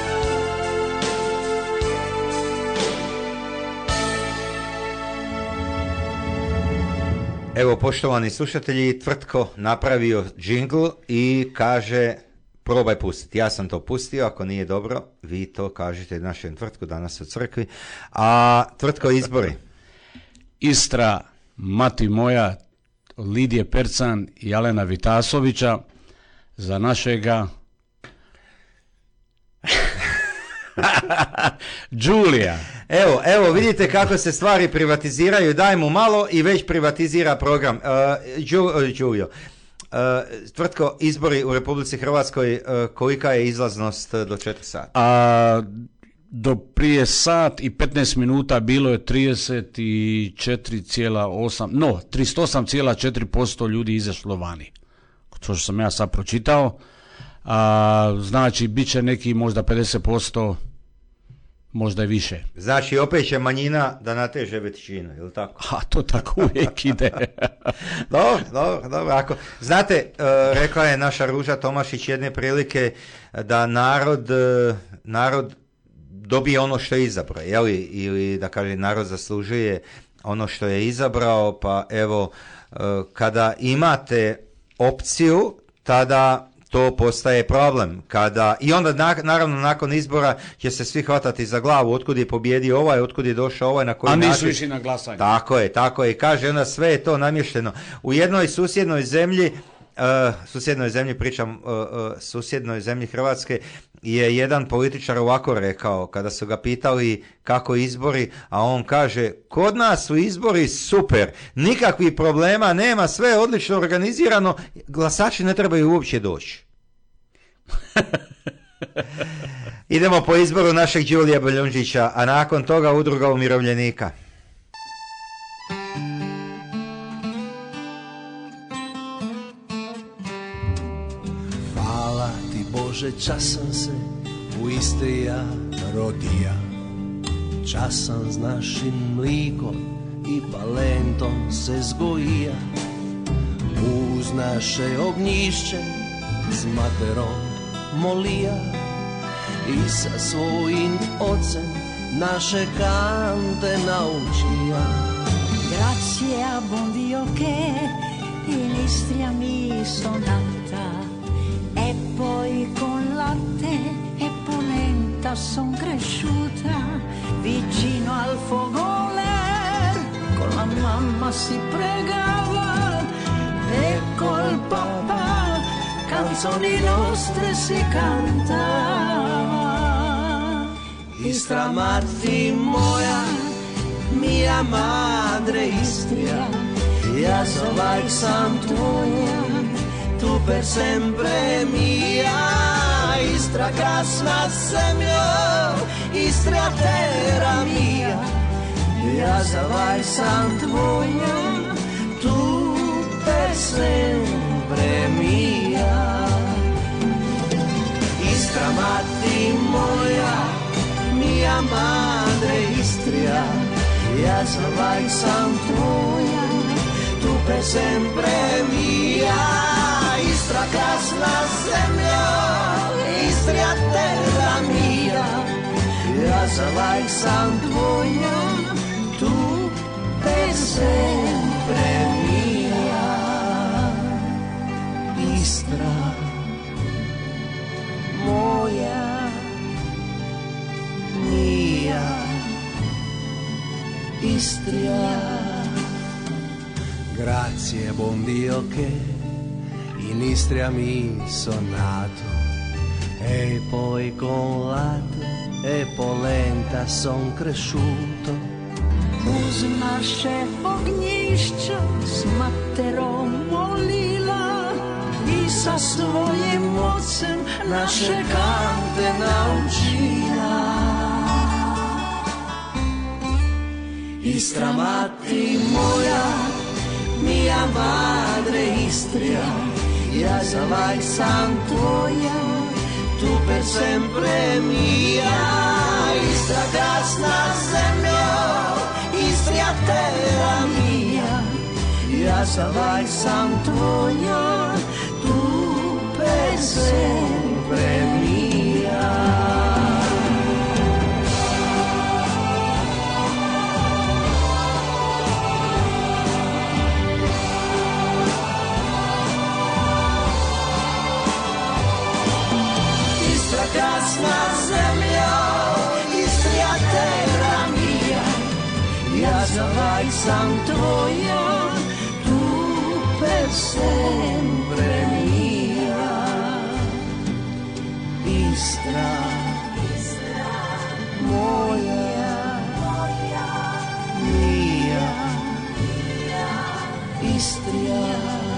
Evo, poštovani slušatelji, Tvrtko napravio džingl i kaže probaj pustiti. Ja sam to pustio, ako nije dobro, vi to kažete našem Tvrtku danas u crkvi. A Tvrtko, izbori. Istra, mati moja, Lidije Percan i Alena Vitasovića za našega Đulija. Evo, vidite kako se stvari privatiziraju, daj mu malo i već privatizira program. Đulio, Tvrtko, izbori u Republici Hrvatskoj, kolika je izlaznost do 4 sata? Do prije sat i 15 minuta bilo je 38,4% ljudi izašlo vani. To što sam ja sad pročitao. Znači, bit će neki možda 50%, možda i više. Znači, opet će manjina da nateže većinu, je li tako? A to tako uvijek ide. Dobro. Znate, rekla je naša Ruža Tomašić jedne prilike da narod dobije ono što je izabrao, ili da kaže narod zaslužuje ono što je izabrao, pa evo, kada imate opciju, tada to postaje problem. I onda naravno nakon izbora će se svi hvatati za glavu, otkud je pobjedio ovaj, otkud je došao ovaj, na koji način. A nisu išli na glasanje. Tako je. Kaže onda, sve je to namješteno. U jednoj susjednoj zemlji, susjednoj zemlji Hrvatske, je jedan političar ovako rekao, kada su ga pitali kako izbori, a on kaže, kod nas su izbori super, nikakvih problema nema, sve je odlično organizirano, glasači ne trebaju uopće doći. Idemo po izboru našeg Đulija Boljunžića, a nakon toga Udruga umirovljenika. Bože, časan se u Istri ja rodija, časan s našim mlikom i palentom se zgojija, uz naše ognjišće s materom molija i sa svojim ocem naše kante naučija. Grazie a buon Dio che in Istria mi sonata e poi con latte e polenta son cresciuta vicino al fogone, con la mamma si pregava e col papà canzoni nostre si cantava. Istra mati moja, mia madre Istria, ja zovak sam tvoja, tu per sempre mia. Istra krasna zemljo, Istria terra mia, ja zovak sam tvoja, tu per sempre mia. Istra mati moja, mia madre Istria, ja zovak sam tvoja, tu per sempre mia. Istra krasna zemljo, Istria terra mia, ja zovak sam tvoja, tu per sempre mia. Istra moja, mia, Istria. Grazie buon Dio che in Istria mi sono nato, e poi con latte e polenta son cresciuto. Uz naše ognjišće s materom molila i sa svojim ocem naše kante naučila. Istra mati moja, mia madre Istria, ja zovak sam tvoja, tu per sempre mia. Istra krasna zemljo, Istria terra mia, ja zovak sam tvoja, tu per sempre mia. Krasna zemljo, Istria terra mia, ja zovak sam tvoja, tu per sempre mia. Istra moja, mia, Istria.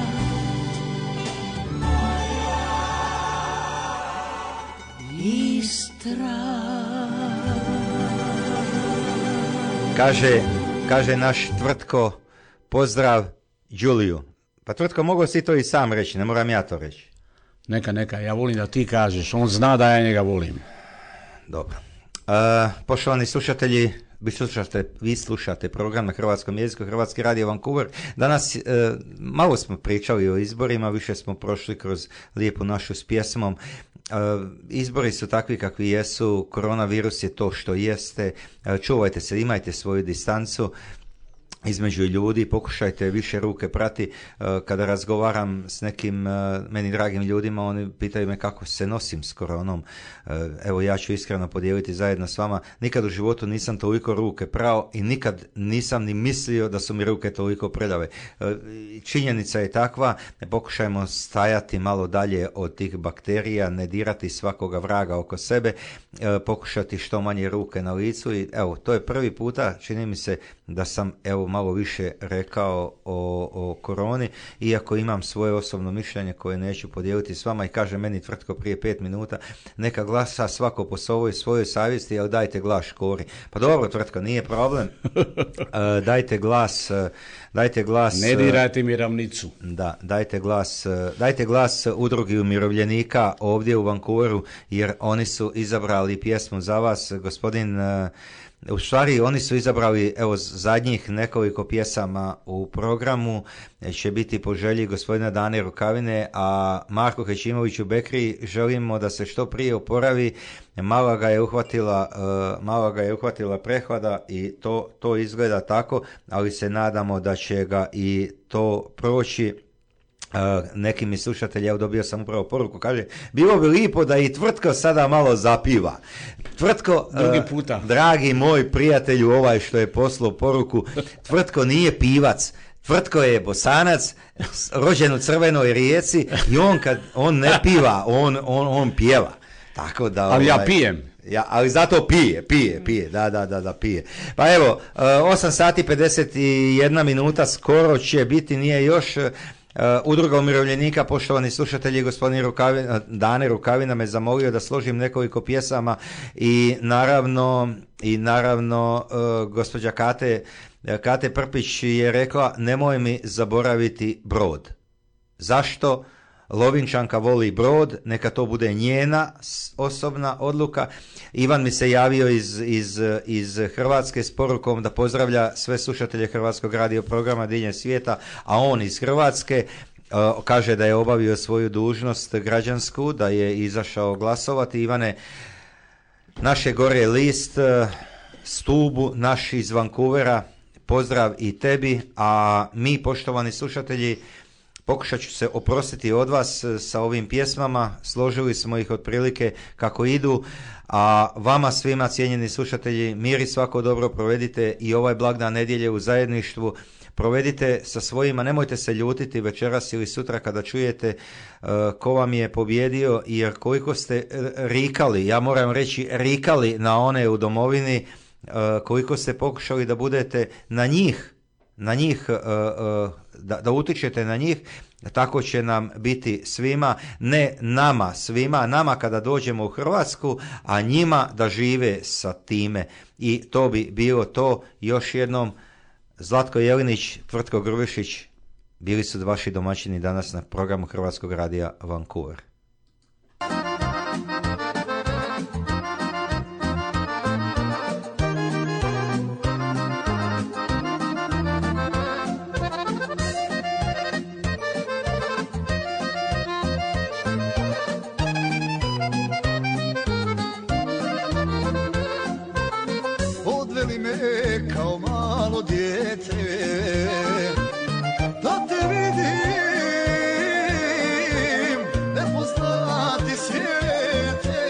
Kaže naš Tvrtko, pozdrav Đuliju. Pa Tvrtko, mogu si to i sam reći, ne moram ja to reći. Neka, ja volim da ti kažeš, on zna da ja njega volim. Dobro. Poštovani slušatelji, vi slušate program na hrvatskom jeziku, Hrvatski radio Vancouver. Danas malo smo pričali o izborima, više smo prošli kroz lijepu našu s pjesmom. Izbori su takvi kakvi jesu, koronavirus je to što jeste, čuvajte se, imajte svoju distancu između ljudi, pokušajte više ruke prati. Kada razgovaram s nekim meni dragim ljudima, oni pitaju me kako se nosim s koronom. Evo, ja ću iskreno podijeliti zajedno s vama. Nikad u životu nisam toliko ruke prao i nikad nisam ni mislio da su mi ruke toliko predave. Činjenica je takva, pokušajmo stajati malo dalje od tih bakterija, ne dirati svakoga vraga oko sebe, pokušati što manje ruke na licu i evo, to je prvi puta, čini mi se da sam malo više rekao o koroni, iako imam svoje osobno mišljenje koje neću podijeliti s vama i kaže meni Tvrtko prije 5 minuta, neka glasa svako po svojoj savjesti, ali dajte glas Škori. Pa dobro, Tvrtko, nije problem. Dajte glas. Ne dirajte mi ravnicu. Da, dajte glas udrugi umirovljenika ovdje u Vancouveru, jer oni su izabrali pjesmu za vas, gospodin. U stvari oni su izabrali zadnjih nekoliko pjesama u programu, će biti po želji gospodina Dane Rukavine, a Marko Hećimoviću Bekri želimo da se što prije oporavi. Malo ga je uhvatila prehlada i to izgleda tako, ali se nadamo da će ga i to proći. Neki mi slušatelji, evo dobio sam upravo poruku, kaže, bilo bi lijepo da i Tvrtko sada malo zapiva. Tvrtko, drugi puta. Dragi moj prijatelju, ovaj što je poslao poruku, Tvrtko nije pivac, Tvrtko je Bosanac, rođen u Crvenoj Rijeci i on ne piva, on pjeva. Tako da, ali ja pijem. Ali zato pije, da, pije. Pa evo, 8 sati 51 minuta skoro će biti, nije još. Udruga umirovljenika, poštovani slušatelji, gospodin Dane Rukavina me zamolio da složim nekoliko pjesama i naravno gospođa Kate Prpić je rekla nemoj mi zaboraviti Brod. Zašto? Lovinčanka voli Brod, neka to bude njena osobna odluka. Ivan mi se javio iz Hrvatske s porukom da pozdravlja sve slušatelje Hrvatskog radio programa diljem svijeta, a on iz Hrvatske kaže da je obavio svoju dužnost građansku, da je izašao glasovati. Ivane, naše gore list, Stubu, naš iz Vancouvera, pozdrav i tebi, a mi, poštovani slušatelji, pokušat ću se oprostiti od vas sa ovim pjesmama, složili smo ih otprilike kako idu, a vama svima, cijenjeni slušatelji, mir i svako dobro provedite i ovaj blagdan nedjelje u zajedništvu, provedite sa svojima, nemojte se ljutiti večeras ili sutra kada čujete ko vam je pobjedio, jer koliko ste rikali, ja moram reći rikali na one u domovini, koliko ste pokušali da budete na njih, da utičete na njih, tako će nam biti svima, ne nama svima, nama kada dođemo u Hrvatsku, a njima da žive sa time. I to bi bilo to. Još jednom, Zlatko Jelinić, Tvrtko Grubišić, bili su vaši domaćini danas na programu Hrvatskog radija Vancouver. Kao malo dijete da te vidim, nepoznati svijete,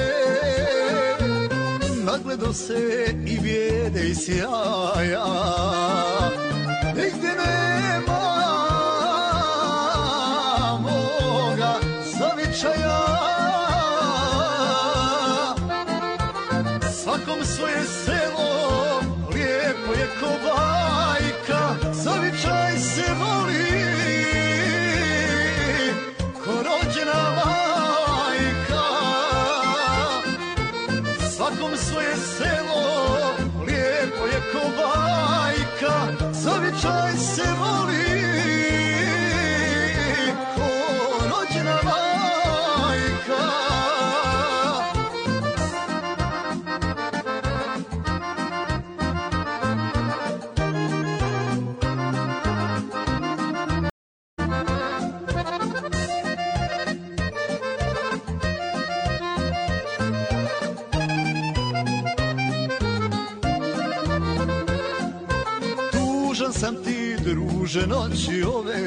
nagledo se i bijede i sjaja, nigdje nema moga zavičaja, svakom svoje selo lijepo je ko bajka, zavičaj se voli ko rođena majka. Svakom svoje selo lijepo je ko bajka, zavičaj se voli ko rođena majka. Sam ti, druže, noći ove,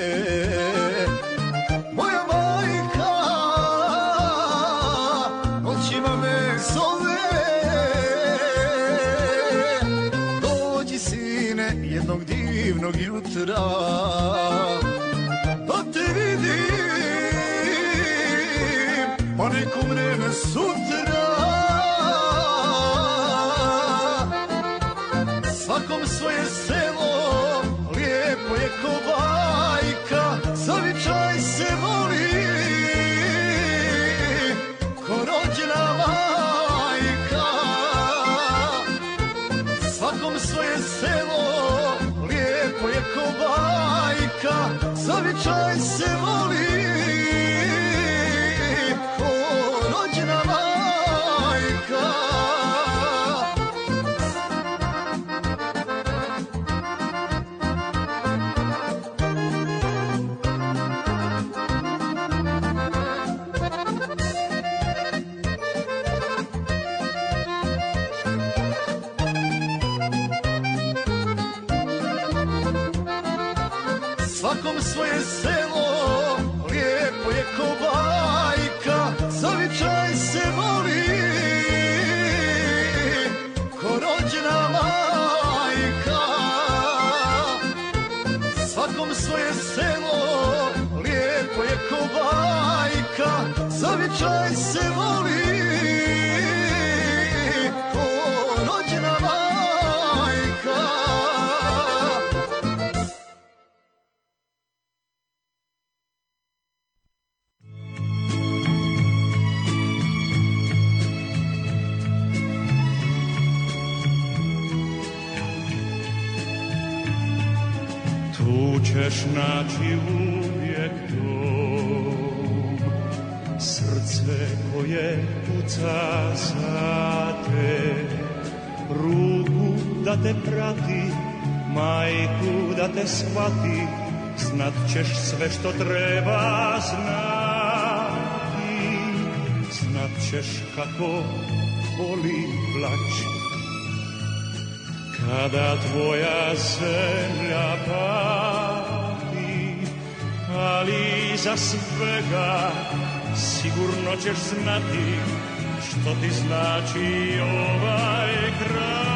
moja majka noćima me zove. Dođi, sine, jednog divnog jutra da te vidim, pa nek umrem sutra. Svakom svoje selo lijepo je ko bajka, zavičaj se voli ko rođena majka. Svakom svoje selo lijepo je ko bajka, zavičaj se voli ko rođena majka. Svakom svoje selo lijepo je ko bajka, zavičaj se voli ko rođena majka. ćeš naći uvijek dom, srce koje puca za te, ruku da te prati, majku da te shvati, znat ćeš sve što treba znati, znat ćeš kako boli plać, kada tvoja zemlja pati, ali za svega sigurno ćeš znati što ti znači ovaj kraj.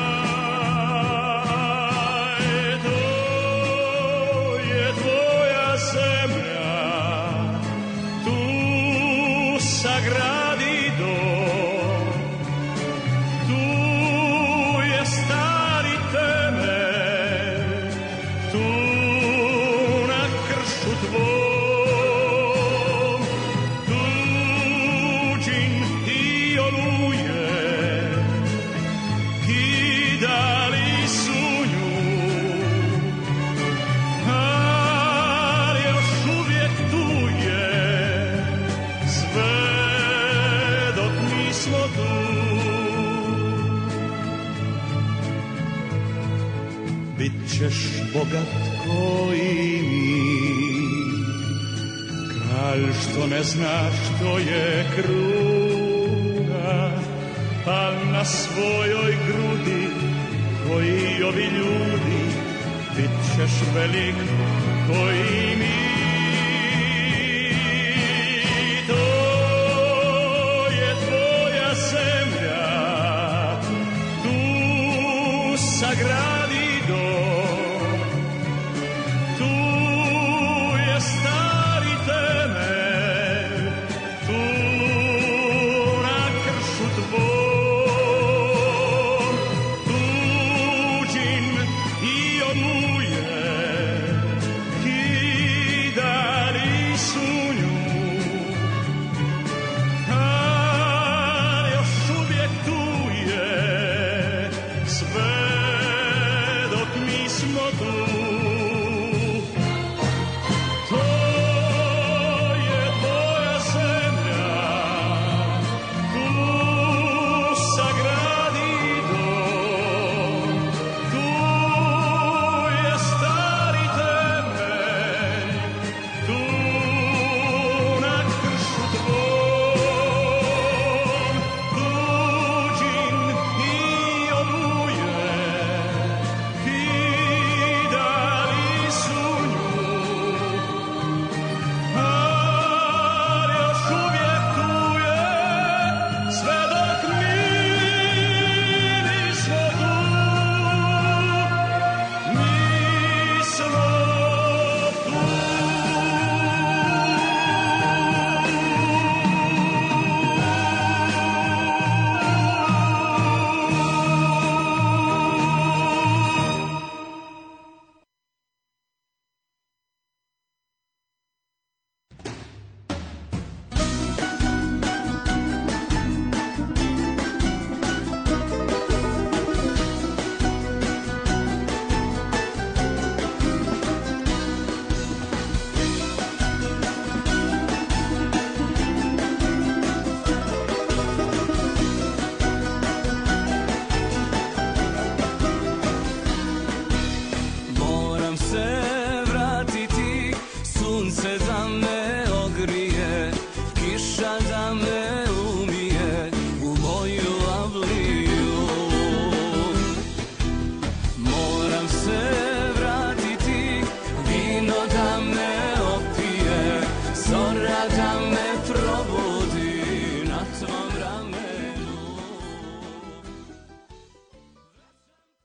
To je tvoja zemlja, tu sagradi dom, tu je stari temelj, tu na kršu tvom, tuđin i oluje kidali su nju, ali još uvijek tu je, sve dok nismo tu. Bit ćeš bogat koji mi, kralj što ne zna što je kruna, a na svojoj grudi koji ovi ljudi, bit ćeš velik koji mi.